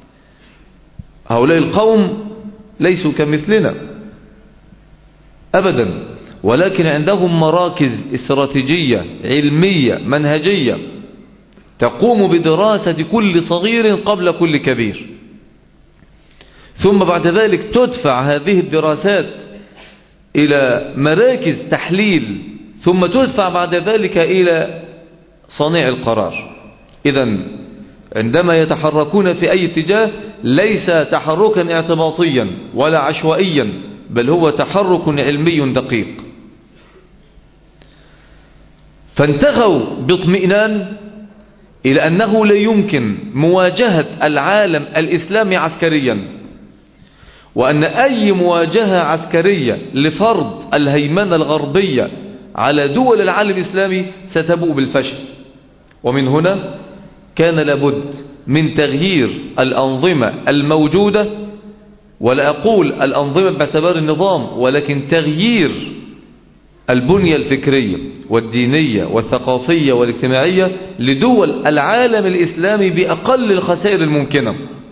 هؤلاء القوم ليسوا كمثلنا أبدا، ولكن عندهم مراكز استراتيجية علمية منهجية تقوم بدراسة كل صغير قبل كل كبير، ثم بعد ذلك تدفع هذه الدراسات إلى مراكز تحليل، ثم تدفع بعد ذلك إلى صانع القرار. إذن عندما يتحركون في أي اتجاه ليس تحركا اعتباطيا ولا عشوائيا، بل هو تحرك علمي دقيق. فانتهوا باطمئنان إلى أنه لا يمكن مواجهة العالم الإسلامي عسكريا، وأن أي مواجهة عسكرية لفرض الهيمنة الغربية على دول العالم الإسلامي ستبوء بالفشل. ومن هنا كان لابد من تغيير الأنظمة الموجودة، ولا أقول الأنظمة باعتبار النظام، ولكن تغيير البنية الفكرية والدينية والثقافية والاجتماعية لدول العالم الإسلامي بأقل الخسائر الممكنة.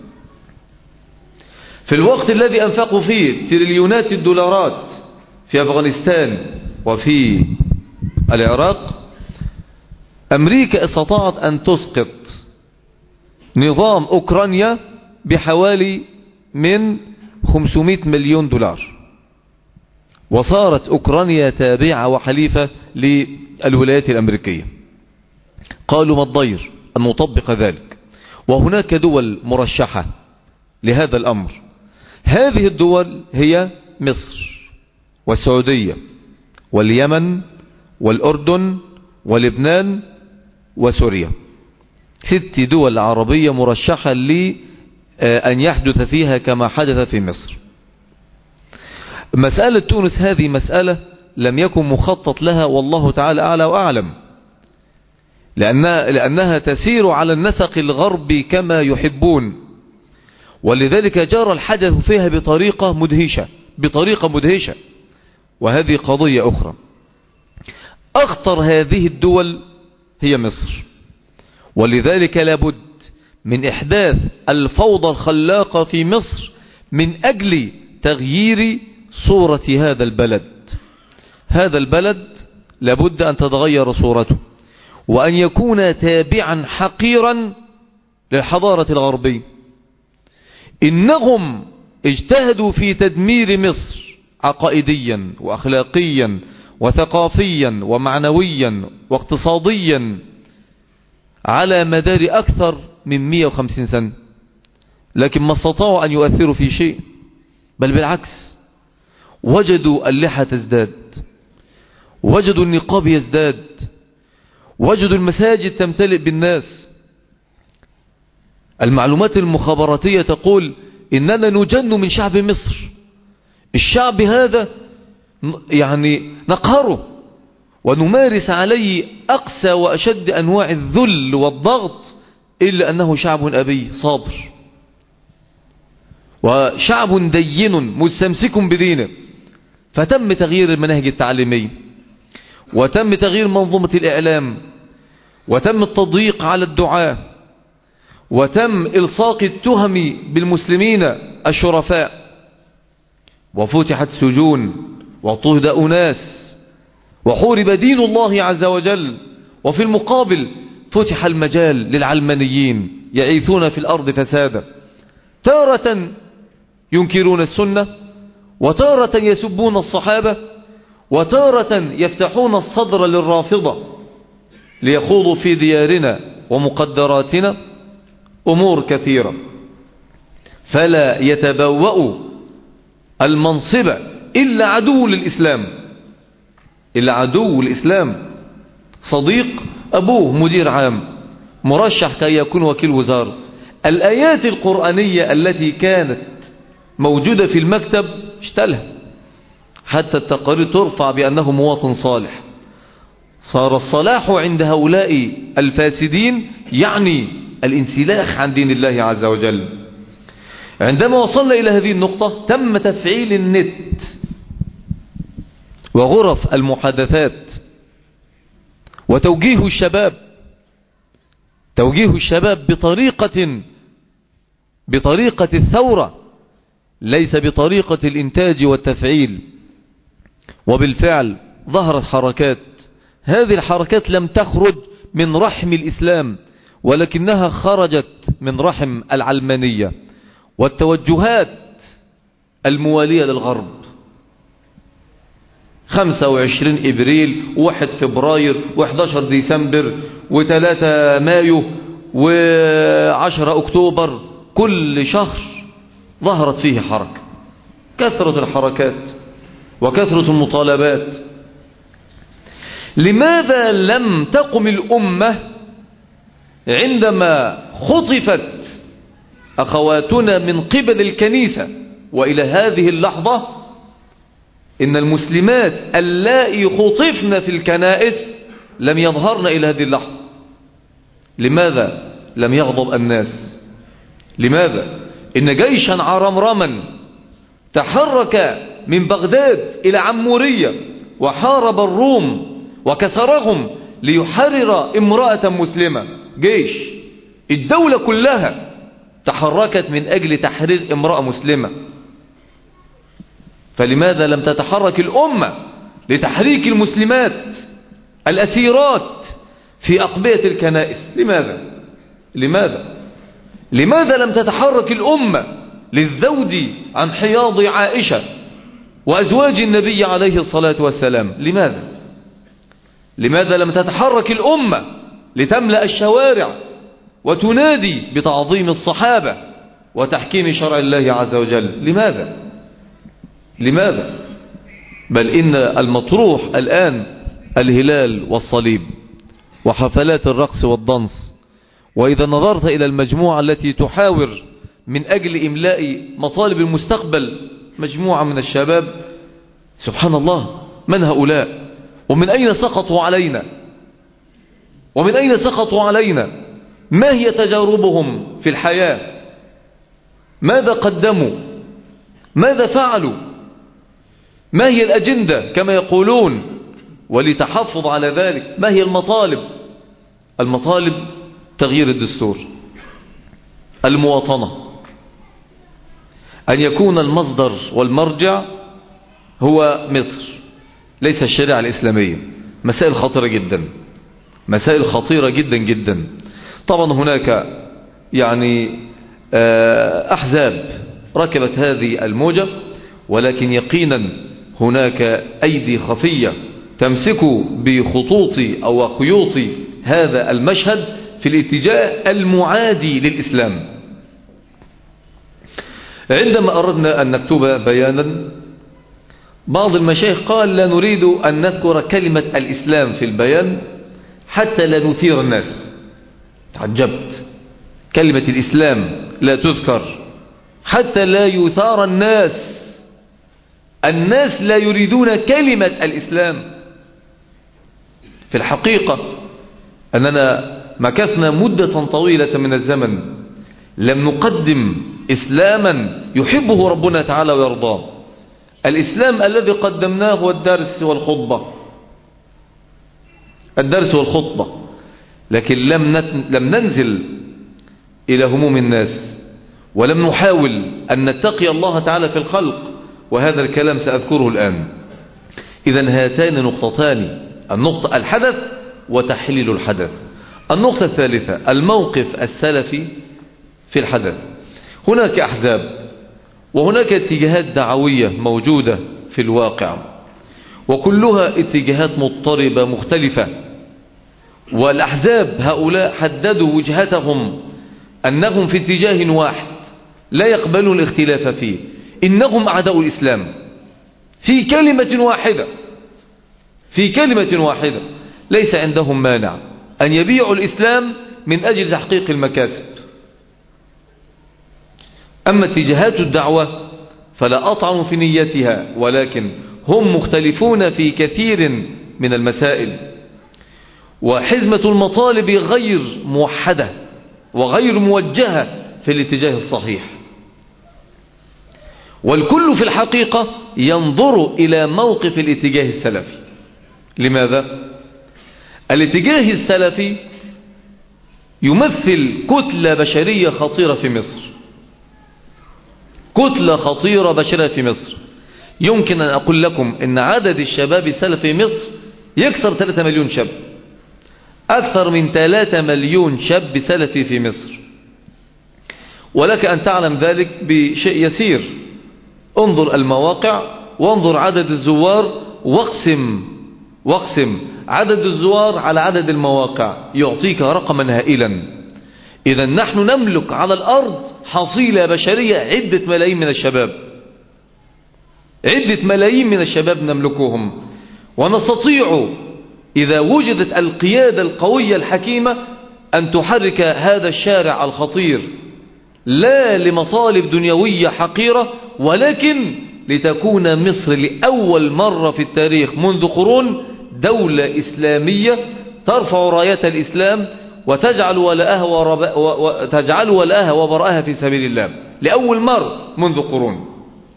في الوقت الذي أنفقوا فيه تريليونات الدولارات في أفغانستان وفي العراق، أمريكا استطاعت أن تسقط نظام أوكرانيا بحوالي من 500 مليون دولار، وصارت أوكرانيا تابعة وحليفة للولايات الأمريكية. قالوا ما الضير أن نطبق ذلك، وهناك دول مرشحة لهذا الأمر. هذه الدول هي مصر والسعودية واليمن والأردن ولبنان وسوريا، 6 دول عربية مرشحة لأن يحدث فيها كما حدث في مصر. مسألة تونس هذه مسألة لم يكن مخطط لها، والله تعالى أعلى وأعلم، لأنها تسير على النسق الغربي كما يحبون، ولذلك جرى الحدث فيها بطريقة مدهشة. وهذه قضية أخرى. أخطر هذه الدول هي مصر، ولذلك لابد من إحداث الفوضى الخلاقة في مصر من أجل تغيير صورة هذا البلد. هذا البلد لابد أن تتغير صورته، وأن يكون تابعا حقيرا للحضارة الغربية. إنهم اجتهدوا في تدمير مصر عقائديا وأخلاقيا وثقافيا ومعنويا واقتصاديا على مدار أكثر من 150 سنة، لكن ما استطاعوا أن يؤثروا في شيء، بل بالعكس، وجدوا اللحى تزداد، وجدوا النقاب يزداد، وجدوا المساجد تمتلئ بالناس. المعلومات المخابراتية تقول إننا نجن من شعب مصر. الشعب هذا يعني نقهره ونمارس عليه أقسى وأشد أنواع الذل والضغط، إلا أنه شعب أبي صابر، وشعب دين مستمسك بدينه. فتم تغيير المناهج التعليمية، وتم تغيير منظومة الإعلام، وتم التضييق على الدعاة، وتم إلصاق التهم بالمسلمين الشرفاء، وفتحت سجون وطهد أناس، وحورب دين الله عز وجل. وفي المقابل فتح المجال للعلمانيين يعيثون في الأرض فسادا، تارة ينكرون السنة، وتارة يسبون الصحابة، وتارة يفتحون الصدر للرافضة ليخوضوا في ديارنا ومقدراتنا أمور كثيرة. فلا يتبوأ المنصب إلا عدو للإسلام، إلا عدو الإسلام. صديق أبوه مدير عام، مرشح كي يكون وكيل وزارة. الآيات القرآنية التي كانت موجودة في المكتب اشتلها، حتى التقارير ترفع بأنه مواطن صالح. صار الصلاح عند هؤلاء الفاسدين يعني الانسلاخ عن دين الله عز وجل. عندما وصلنا إلى هذه النقطة تم تفعيل النت وغرف المحادثات وتوجيه الشباب بطريقة الثورة، ليس بطريقة الإنتاج والتفعيل. وبالفعل ظهرت حركات، هذه الحركات لم تخرج من رحم الإسلام، ولكنها خرجت من رحم العلمانية والتوجهات الموالية للغرب. 25 إبريل، 1 فبراير، و11 ديسمبر، و3 مايو، و10 أكتوبر، كل شهر ظهرت فيه حركة. كثرة الحركات وكثرة المطالبات. لماذا لم تقم الأمة عندما خطفت أخواتنا من قبل الكنيسة؟ وإلى هذه اللحظة إن المسلمات اللائي خطفن في الكنائس لم يظهرن إلى هذه اللحظة. لماذا لم يغضب الناس؟ لماذا؟ إن جيشا عرمرما تحرك من بغداد إلى عمورية وحارب الروم وكسرهم ليحرر امرأة مسلمة. جيش الدولة كلها تحركت من أجل تحرير امرأة مسلمة. فلماذا لم تتحرك الأمة لتحريك المسلمات الأسيرات في أقبية الكنائس؟ لماذا لم تتحرك الأمة للذود عن حياض عائشة وأزواج النبي عليه الصلاة والسلام؟ لماذا لم تتحرك الأمة لتملأ الشوارع وتنادي بتعظيم الصحابة وتحكيم شرع الله عز وجل؟ لماذا؟ بل إن المطروح الآن الهلال والصليب وحفلات الرقص والضنس. وإذا نظرت إلى المجموعة التي تحاور من أجل إملاء مطالب المستقبل، مجموعة من الشباب سبحان الله، من هؤلاء؟ ومن أين سقطوا علينا؟ ومن أين سقطوا علينا؟ ما هي تجاربهم في الحياة؟ ماذا قدموا؟ ماذا فعلوا؟ ما هي الأجندة كما يقولون؟ ولتحفظ على ذلك، ما هي المطالب؟ المطالب تغيير الدستور، المواطنة، أن يكون المصدر والمرجع هو مصر ليس الشريعة الإسلامية. مسائل خطيرة جدا، مسائل خطيرة جدا جدا. طبعا هناك يعني أحزاب ركبت هذه الموجة، ولكن يقينا هناك أيدي خفية تمسك بخطوط أو خيوط هذا المشهد في الاتجاه المعادي للإسلام. عندما أردنا أن نكتب بيانا، بعض المشايخ قال لا نريد أن نذكر كلمة الإسلام في البيان حتى لا نثير الناس. تعجبت، كلمة الإسلام لا تذكر حتى لا يثار الناس. الناس لا يريدون كلمة الإسلام. في الحقيقة أننا مكثنا مدة طويلة من الزمن لم نقدم إسلاما يحبه ربنا تعالى ويرضاه. الإسلام الذي قدمناه هو الدرس والخطبة، الدرس والخطبة، لكن لم ننزل إلى هموم الناس، ولم نحاول أن نتقي الله تعالى في الخلق، وهذا الكلام سأذكره الآن. إذن هاتان نقطتان، النقطة الحدث وتحليل الحدث. النقطة الثالثة الموقف السلفي في الحدث. هناك أحزاب وهناك اتجاهات دعوية موجودة في الواقع، وكلها اتجاهات مضطربة مختلفة، والأحزاب هؤلاء حددوا وجهتهم أنهم في اتجاه واحد لا يقبلون الاختلاف فيه، إنهم أعداء الإسلام في كلمة واحدة، في كلمة واحدة. ليس عندهم مانع أن يبيعوا الإسلام من أجل تحقيق المكاسب. أما اتجاهات الدعوة فلا أطعن في نيتها، ولكن هم مختلفون في كثير من المسائل، وحزمة المطالب غير موحدة وغير موجهة في الاتجاه الصحيح. والكل في الحقيقة ينظر إلى موقف الاتجاه السلفي. لماذا؟ الاتجاه السلفي يمثل كتلة بشرية خطيرة في مصر، كتلة خطيرة بشرية في مصر. يمكن أن أقول لكم أن عدد الشباب السلفي في مصر يكسر 3 مليون شاب، أكثر من 3 مليون شاب سلفي في مصر. ولك أن تعلم ذلك بشيء يسير. انظر المواقع وانظر عدد الزوار واقسم عدد الزوار على عدد المواقع، يعطيك رقما هائلا. إذا نحن نملك على الأرض حصيلة بشرية عدة ملايين من الشباب، عدة ملايين من الشباب نملكهم، ونستطيع إذا وجدت القيادة القوية الحكيمة أن تحرك هذا الشارع الخطير، لا لمطالب دنيوية حقيرة، ولكن لتكون مصر لأول مرة في التاريخ منذ قرون دولة إسلامية ترفع راية الإسلام وتجعل ولاءها وبرأها في سبيل الله، لأول مرة منذ قرون.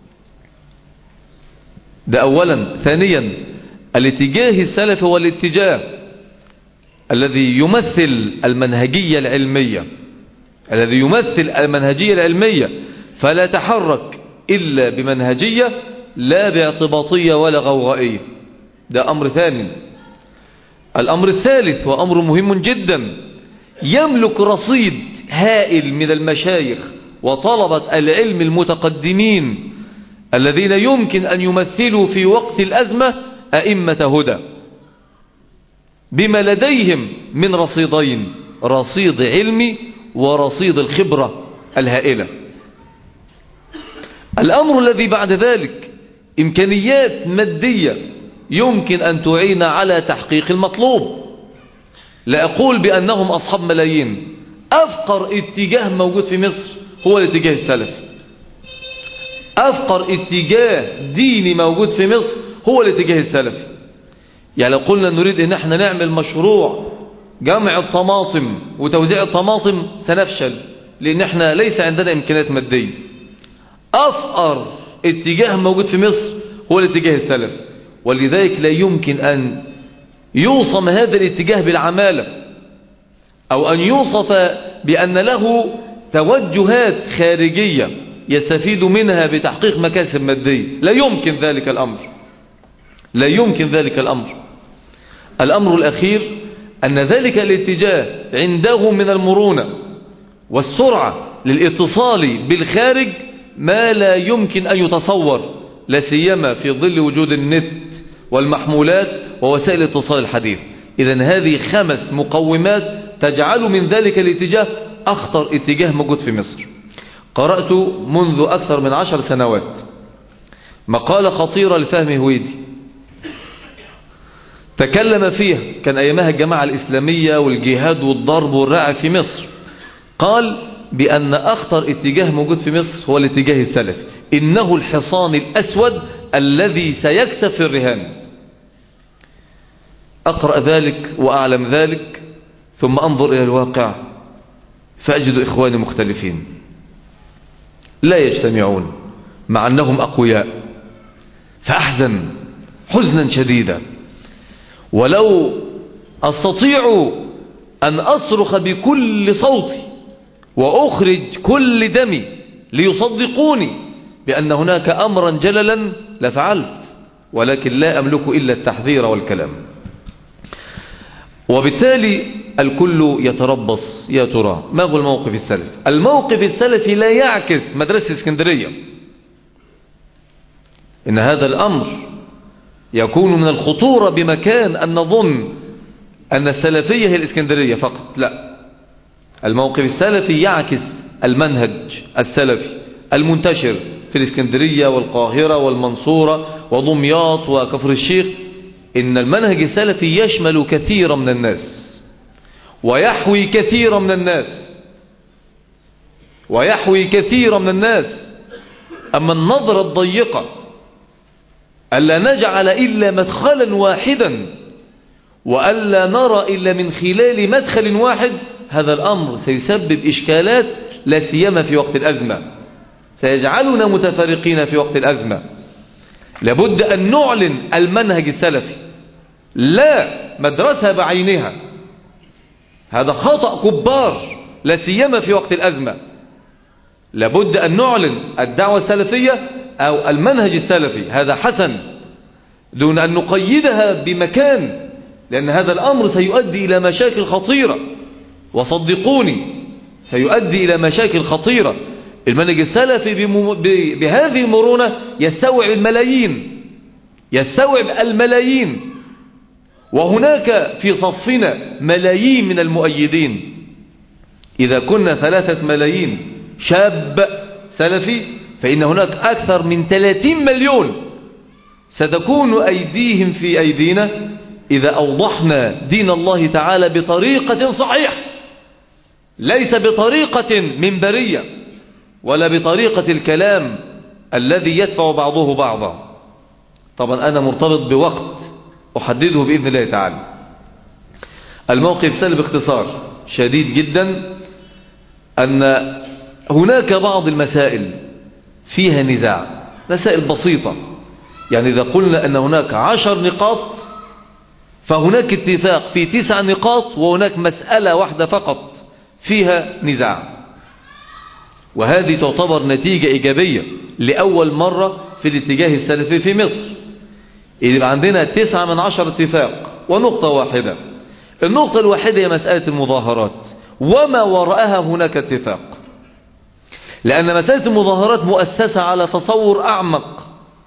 ده أولا. ثانيا، الاتجاه السلفي هو الاتجاه الذي يمثل المنهجية العلمية، الذي يمثل المنهجية العلمية، فلا تحرك إلا بمنهجية لا باعتباطية ولا غوغائية. ده أمر ثاني. الأمر الثالث وأمر مهم جدا، يملك رصيد هائل من المشايخ وطلبة العلم المتقدمين الذين يمكن أن يمثلوا في وقت الأزمة أئمة هدى، بما لديهم من رصيدين، رصيد علمي ورصيد الخبرة الهائلة. الأمر الذي بعد ذلك إمكانيات مادية يمكن أن تعين على تحقيق المطلوب. لا أقول بأنهم أصحاب ملايين. أفقر اتجاه موجود في مصر هو الاتجاه السلفي. أفقر اتجاه ديني موجود في مصر هو الاتجاه السلفي. يعني لو قلنا نريد ان احنا نعمل مشروع جمع الطماطم وتوزيع الطماطم سنفشل، لان احنا ليس عندنا امكانيات مادية. افقر اتجاه موجود في مصر هو الاتجاه السلفي، ولذلك لا يمكن ان يوصم هذا الاتجاه بالعمالة او ان يوصف بان له توجهات خارجية يستفيد منها بتحقيق مكاسب مادية. لا يمكن ذلك الامر، لا يمكن ذلك الامر. الامر الاخير ان ذلك الاتجاه عنده من المرونة والسرعة للاتصال بالخارج ما لا يمكن ان يتصور، لا سيما في ظل وجود النت والمحمولات ووسائل الاتصال الحديث. إذن هذه 5 مقومات تجعل من ذلك الاتجاه أخطر اتجاه موجود في مصر. قرأت منذ أكثر من 10 سنوات مقالة خطيرة لفهمي هويدي تكلم فيها، كان أيامها الجماعة الإسلامية والجهاد والضرب والرعب في مصر. قال بأن أخطر اتجاه موجود في مصر هو الاتجاه السلفي، إنه الحصان الأسود الذي سيكسب في الرهان. أقرأ ذلك وأعلم ذلك، ثم أنظر إلى الواقع فأجد إخواني مختلفين لا يجتمعون مع أنهم أقوياء، فأحزن حزنا شديدا. ولو أستطيع أن أصرخ بكل صوتي وأخرج كل دمي ليصدقوني بأن هناك أمرا جللا لفعلت، ولكن لا أملك إلا التحذير والكلام. وبالتالي الكل يتربص، يا ترى ما هو الموقف السلفي؟ الموقف السلفي لا يعكس مدرسة اسكندرية. إن هذا الأمر يكون من الخطورة بمكان أن نظن أن السلفية هي الاسكندرية فقط. لا، الموقف السلفي يعكس المنهج السلفي المنتشر في الاسكندرية والقاهرة والمنصورة ودمياط وكفر الشيخ. إن المنهج السلفي يشمل كثيرا من الناس ويحوي كثيرا من الناس ويحوي كثيرا من الناس. أما النظرة الضيقة ألا نجعل إلا مدخلا واحدا وألا نرى إلا من خلال مدخل واحد، هذا الأمر سيسبب إشكالات لا سيما في وقت الأزمة، سيجعلنا متفرقين في وقت الأزمة. لابد أن نعلن المنهج السلفي لا مدرسة بعينها، هذا خطأ كبار لا سيما في وقت الأزمة. لابد أن نعلن الدعوة السلفية أو المنهج السلفي، هذا حسن، دون أن نقيدها بمكان، لأن هذا الأمر سيؤدي إلى مشاكل خطيرة، وصدقوني سيؤدي إلى مشاكل خطيرة. المنهج السلفي بهذه المرونة يستوعب الملايين، يستوعب الملايين، وهناك في صفنا ملايين من المؤيدين. إذا كنا 3 ملايين شاب سلفي، فإن هناك أكثر من 30 مليون ستكون أيديهم في أيدينا إذا أوضحنا دين الله تعالى بطريقة صحيحة، ليس بطريقة منبرية ولا بطريقة الكلام الذي يدفع بعضه بعضا. طبعا أنا مرتبط بوقت أحدده بإذن الله تعالى. الموقف سلب باختصار شديد جدا أن هناك بعض المسائل فيها نزاع، مسائل بسيطة. يعني إذا قلنا أن هناك 10 نقاط فهناك اتفاق في 9 نقاط، وهناك مسألة واحدة فقط فيها نزاع، وهذه تعتبر نتيجة إيجابية لأول مرة في الاتجاه السلفي في مصر. يبقى عندنا 9 من 10 اتفاق ونقطة واحدة. النقطة الواحدة هي مسألة المظاهرات، وما وراءها هناك اتفاق، لأن مسألة المظاهرات مؤسسة على تصور أعمق،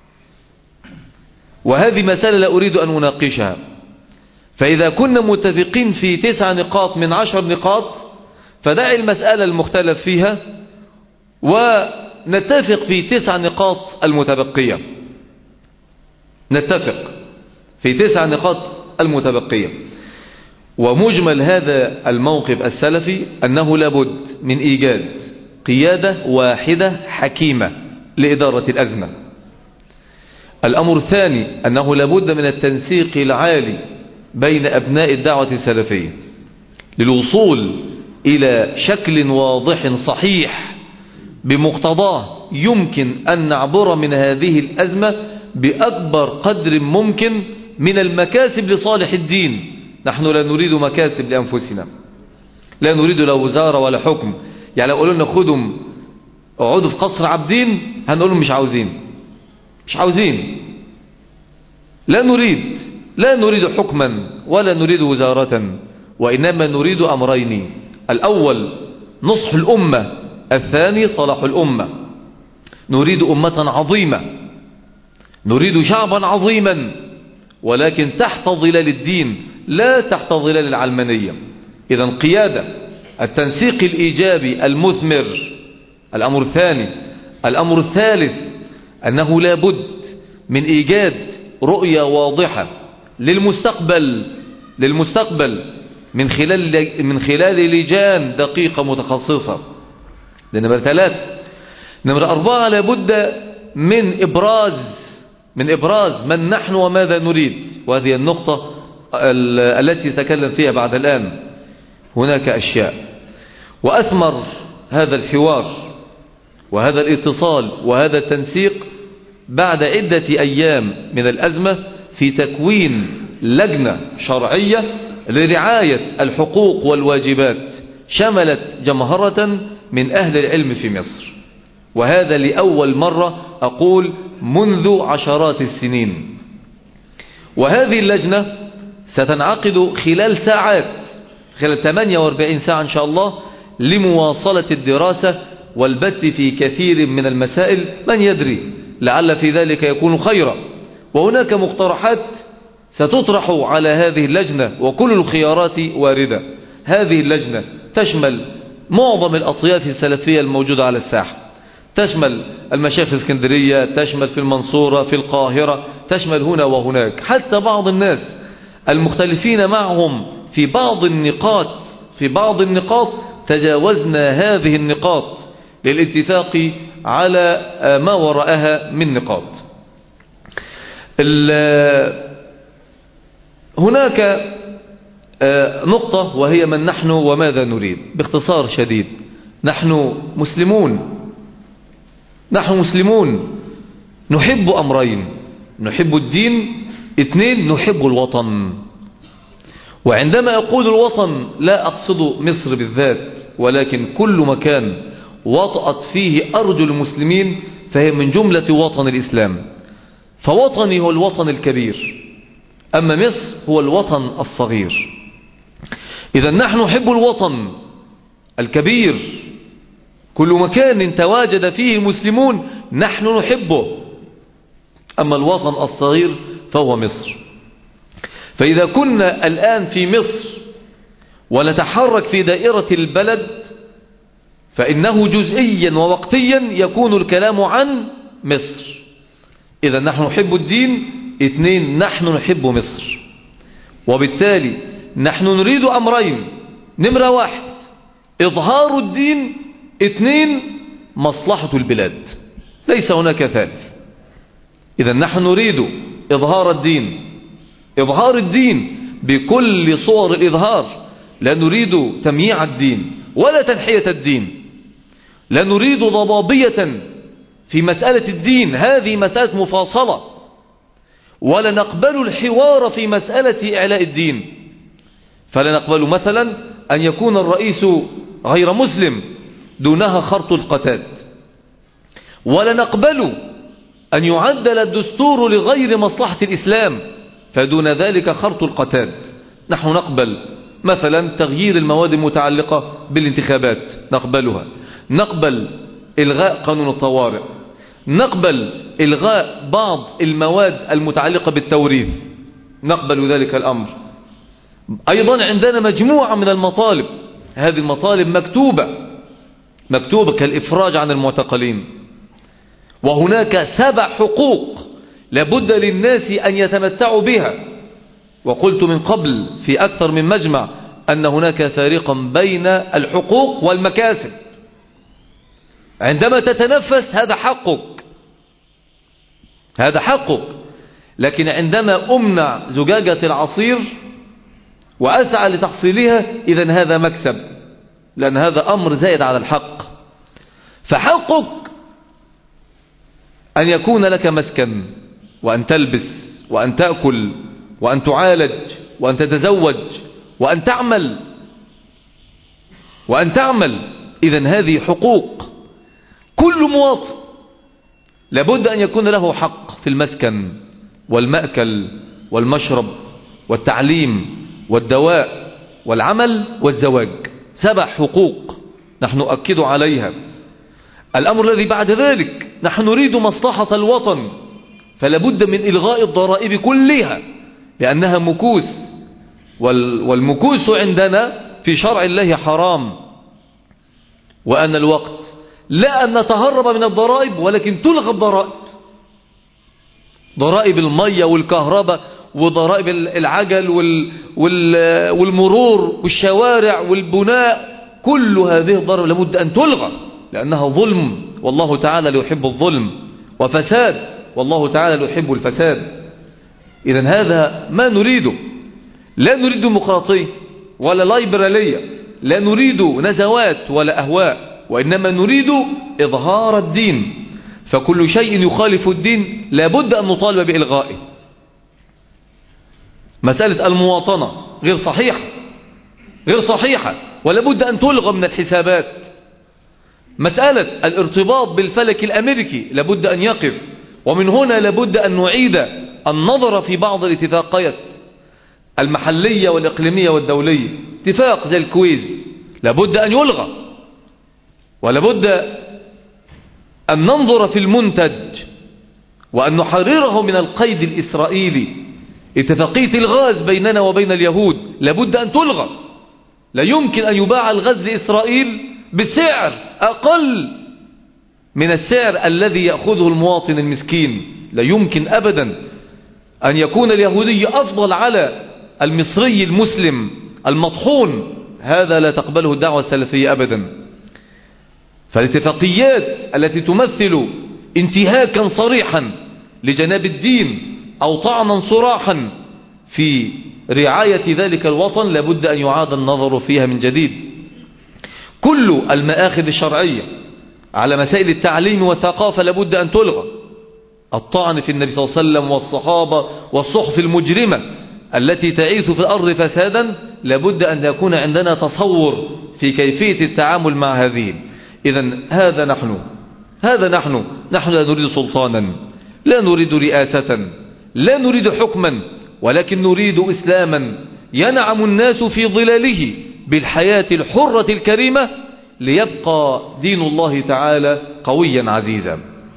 وهذه مسألة لا أريد أن أناقشها. فإذا كنا متفقين في 9 نقاط من 10 نقاط، فدع المسألة المختلف فيها ونتفق في 9 نقاط المتبقية، نتفق في 9 نقاط المتبقية. ومجمل هذا الموقف السلفي أنه لابد من إيجاد قيادة واحدة حكيمة لإدارة الأزمة. الأمر الثاني أنه لابد من التنسيق العالي بين أبناء الدعوة السلفية للوصول إلى شكل واضح صحيح بمقتضاه يمكن أن نعبر من هذه الأزمة بأكبر قدر ممكن من المكاسب لصالح الدين. نحن لا نريد مكاسب لأنفسنا، لا نريد لا وزارة ولا حكم. يعني لو قالوا لنا خدهم اقعدوا في قصر عابدين هنقول لهم مش عاوزين. لا نريد حكما ولا نريد وزارة، وإنما نريد أمرين: الأول نصح الأمة، الثاني صلاح الأمة. نريد أمة عظيمة، نريد شعبا عظيما، ولكن تحت ظلال الدين لا تحت ظلال العلمانية. إذن قيادة، التنسيق الإيجابي المثمر، الأمر الثاني. الأمر الثالث أنه لا بد من إيجاد رؤية واضحة للمستقبل من خلال لجان دقيقة متخصصة. نمرة 3. نمرة 4 لا بد من إبراز من نحن وماذا نريد، وهذه النقطة التي تكلم فيها بعد الآن. هناك أشياء، وأثمر هذا الحوار وهذا الاتصال وهذا التنسيق بعد عدة أيام من الأزمة في تكوين لجنة شرعية لرعاية الحقوق والواجبات شملت جمهرة من أهل العلم في مصر، وهذا لأول مرة أقول منذ عشرات السنين. وهذه اللجنة ستنعقد خلال 48 ساعة إن شاء الله لمواصلة الدراسة والبت في كثير من المسائل. من يدري لعل في ذلك يكون خيرا. وهناك مقترحات ستطرح على هذه اللجنة وكل الخيارات واردة. هذه اللجنة تشمل معظم الأطياف السلفية الموجودة على الساحة، تشمل المشايخ في اسكندرية، تشمل في المنصورة، في القاهرة، تشمل هنا وهناك، حتى بعض الناس المختلفين معهم في بعض النقاط تجاوزنا هذه النقاط للاتفاق على ما وراءها من نقاط. هناك نقطة وهي من نحن وماذا نريد. باختصار شديد، نحن مسلمون نحب أمرين: نحب الدين، 2 نحب الوطن. وعندما أقول الوطن لا أقصد مصر بالذات، ولكن كل مكان وطأت فيه أرجل المسلمين فهي من جملة وطن الإسلام. فوطني هو الوطن الكبير، أما مصر هو الوطن الصغير. إذا نحن نحب الوطن الكبير، كل مكان تواجد فيه المسلمون نحن نحبه. أما الوطن الصغير فهو مصر. فإذا كنا الآن في مصر ونتحرك في دائرة البلد فإنه جزئيا ووقتيا يكون الكلام عن مصر. إذا نحن نحب الدين، 2 نحن نحب مصر. وبالتالي نحن نريد أمرين: نمرة 1 إظهار الدين، 2 مصلحة البلاد، ليس هناك ثالث. إذا نحن نريد إظهار الدين بكل صور الإظهار، لا نريد تمييع الدين ولا تنحية الدين، لا نريد ضبابية في مسألة الدين، هذه مسألة مفاصلة، ولا نقبل الحوار في مسألة إعلاء الدين. فلا نقبل مثلا أن يكون الرئيس غير مسلم دونها خرط القتاد، ولا نقبل أن يعدل الدستور لغير مصلحة الإسلام فدون ذلك خرط القتاد. نحن نقبل مثلا تغيير المواد المتعلقة بالانتخابات، نقبلها، نقبل إلغاء قانون الطوارئ، نقبل إلغاء بعض المواد المتعلقة بالتوريث، نقبل ذلك الأمر. أيضا عندنا مجموعة من المطالب، هذه المطالب مكتوبة كالإفراج عن المعتقلين. وهناك 7 حقوق لابد للناس أن يتمتعوا بها. وقلت من قبل في أكثر من مجمع أن هناك فارقا بين الحقوق والمكاسب. عندما تتنفس هذا حقك، هذا حقك. لكن عندما أمنع زجاجة العصير وأسعى لتحصيلها، إذن هذا مكسب، لأن هذا أمر زائد على الحق. فحقك أن يكون لك مسكن، وأن تلبس، وأن تأكل، وأن تعالج، وأن تتزوج، وأن تعمل. إذن هذه حقوق. كل مواطن لابد أن يكون له حق في المسكن والمأكل والمشرب والتعليم والدواء والعمل والزواج. 7 حقوق نحن نؤكد عليها. الأمر الذي بعد ذلك، نحن نريد مصلحة الوطن، فلابد من إلغاء الضرائب كلها، لأنها مكوس، والمكوس عندنا في شرع الله حرام. وأن الوقت لا أن نتهرب من الضرائب، ولكن تلغى الضرائب، ضرائب المية والكهرباء، وضرائب العجل والمرور والشوارع والبناء. كل هذه الضرائب لابد أن تلغى، لأنها ظلم، والله تعالى لا يحب الظلم، وفساد، والله تعالى لا يحب الفساد. إذن هذا ما نريده. لا نريد ديمقراطية ولا لايبرالية، لا نريد نزوات ولا أهواء، وإنما نريد إظهار الدين. فكل شيء يخالف الدين لابد أن نطالب بإلغائه. مسألة المواطنة غير صحيحة ولابد أن تلغى من الحسابات. مسألة الارتباط بالفلك الأمريكي لابد أن يقف، ومن هنا لابد أن نعيد النظر في بعض الاتفاقيات المحلية والإقليمية والدولية. اتفاق زي الكويز لابد أن يلغى، ولابد أن ننظر في المنتج وأن نحرره من القيد الإسرائيلي. اتفاقية الغاز بيننا وبين اليهود لابد أن تلغى. لا يمكن أن يباع الغاز لإسرائيل بسعر أقل من السعر الذي يأخذه المواطن المسكين. لا يمكن أبدا أن يكون اليهودي أفضل على المصري المسلم المطحون. هذا لا تقبله الدعوة السلفية أبدا. فالاتفاقيات التي تمثل انتهاكا صريحا لجناب الدين أو طعنا صراحا في رعاية ذلك الوطن لابد أن يعاد النظر فيها من جديد. كل المآخذ الشرعية على مسائل التعليم والثقافة لابد أن تلغى. الطعن في النبي صلى الله عليه وسلم والصحابة والصحف المجرمة التي تعيث في الأرض فسادا لابد أن يكون عندنا تصور في كيفية التعامل مع هذه. إذن هذا نحن لا نريد سلطانا، لا نريد رئاسة، لا نريد حكما، ولكن نريد إسلاما ينعم الناس في ظلاله بالحياة الحرة الكريمة، ليبقى دين الله تعالى قويا عزيزا.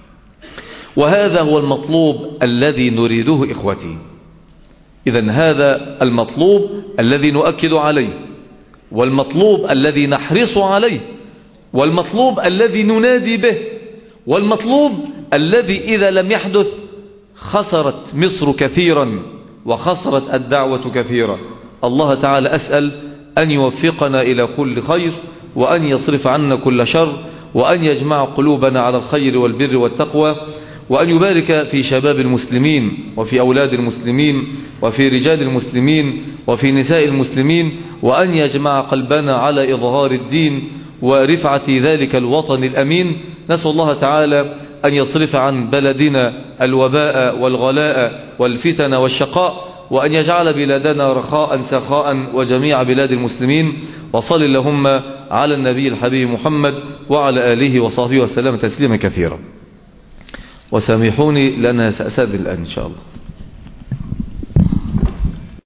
وهذا هو المطلوب الذي نريده إخوتي. إذن هذا المطلوب الذي نؤكد عليه، والمطلوب الذي نحرص عليه، والمطلوب الذي ننادي به، والمطلوب الذي إذا لم يحدث خسرت مصر كثيرا وخسرت الدعوة كثيرا. الله تعالى أسأل أن يوفقنا إلى كل خير، وأن يصرف عنا كل شر، وأن يجمع قلوبنا على الخير والبر والتقوى، وأن يبارك في شباب المسلمين وفي أولاد المسلمين وفي رجال المسلمين وفي نساء المسلمين، وأن يجمع قلبنا على إظهار الدين ورفعة ذلك الوطن الأمين. نسأل الله تعالى أن يصرف عن بلدنا الوباء والغلاء والفتن والشقاء، وأن يجعل بلادنا رخاء سخاء وجميع بلاد المسلمين. وصل اللهم على النبي الحبيب محمد وعلى آله وصحبه وسلم تسليما كثيرا. وسامحوني لأننا سأستأذن الآن إن شاء الله.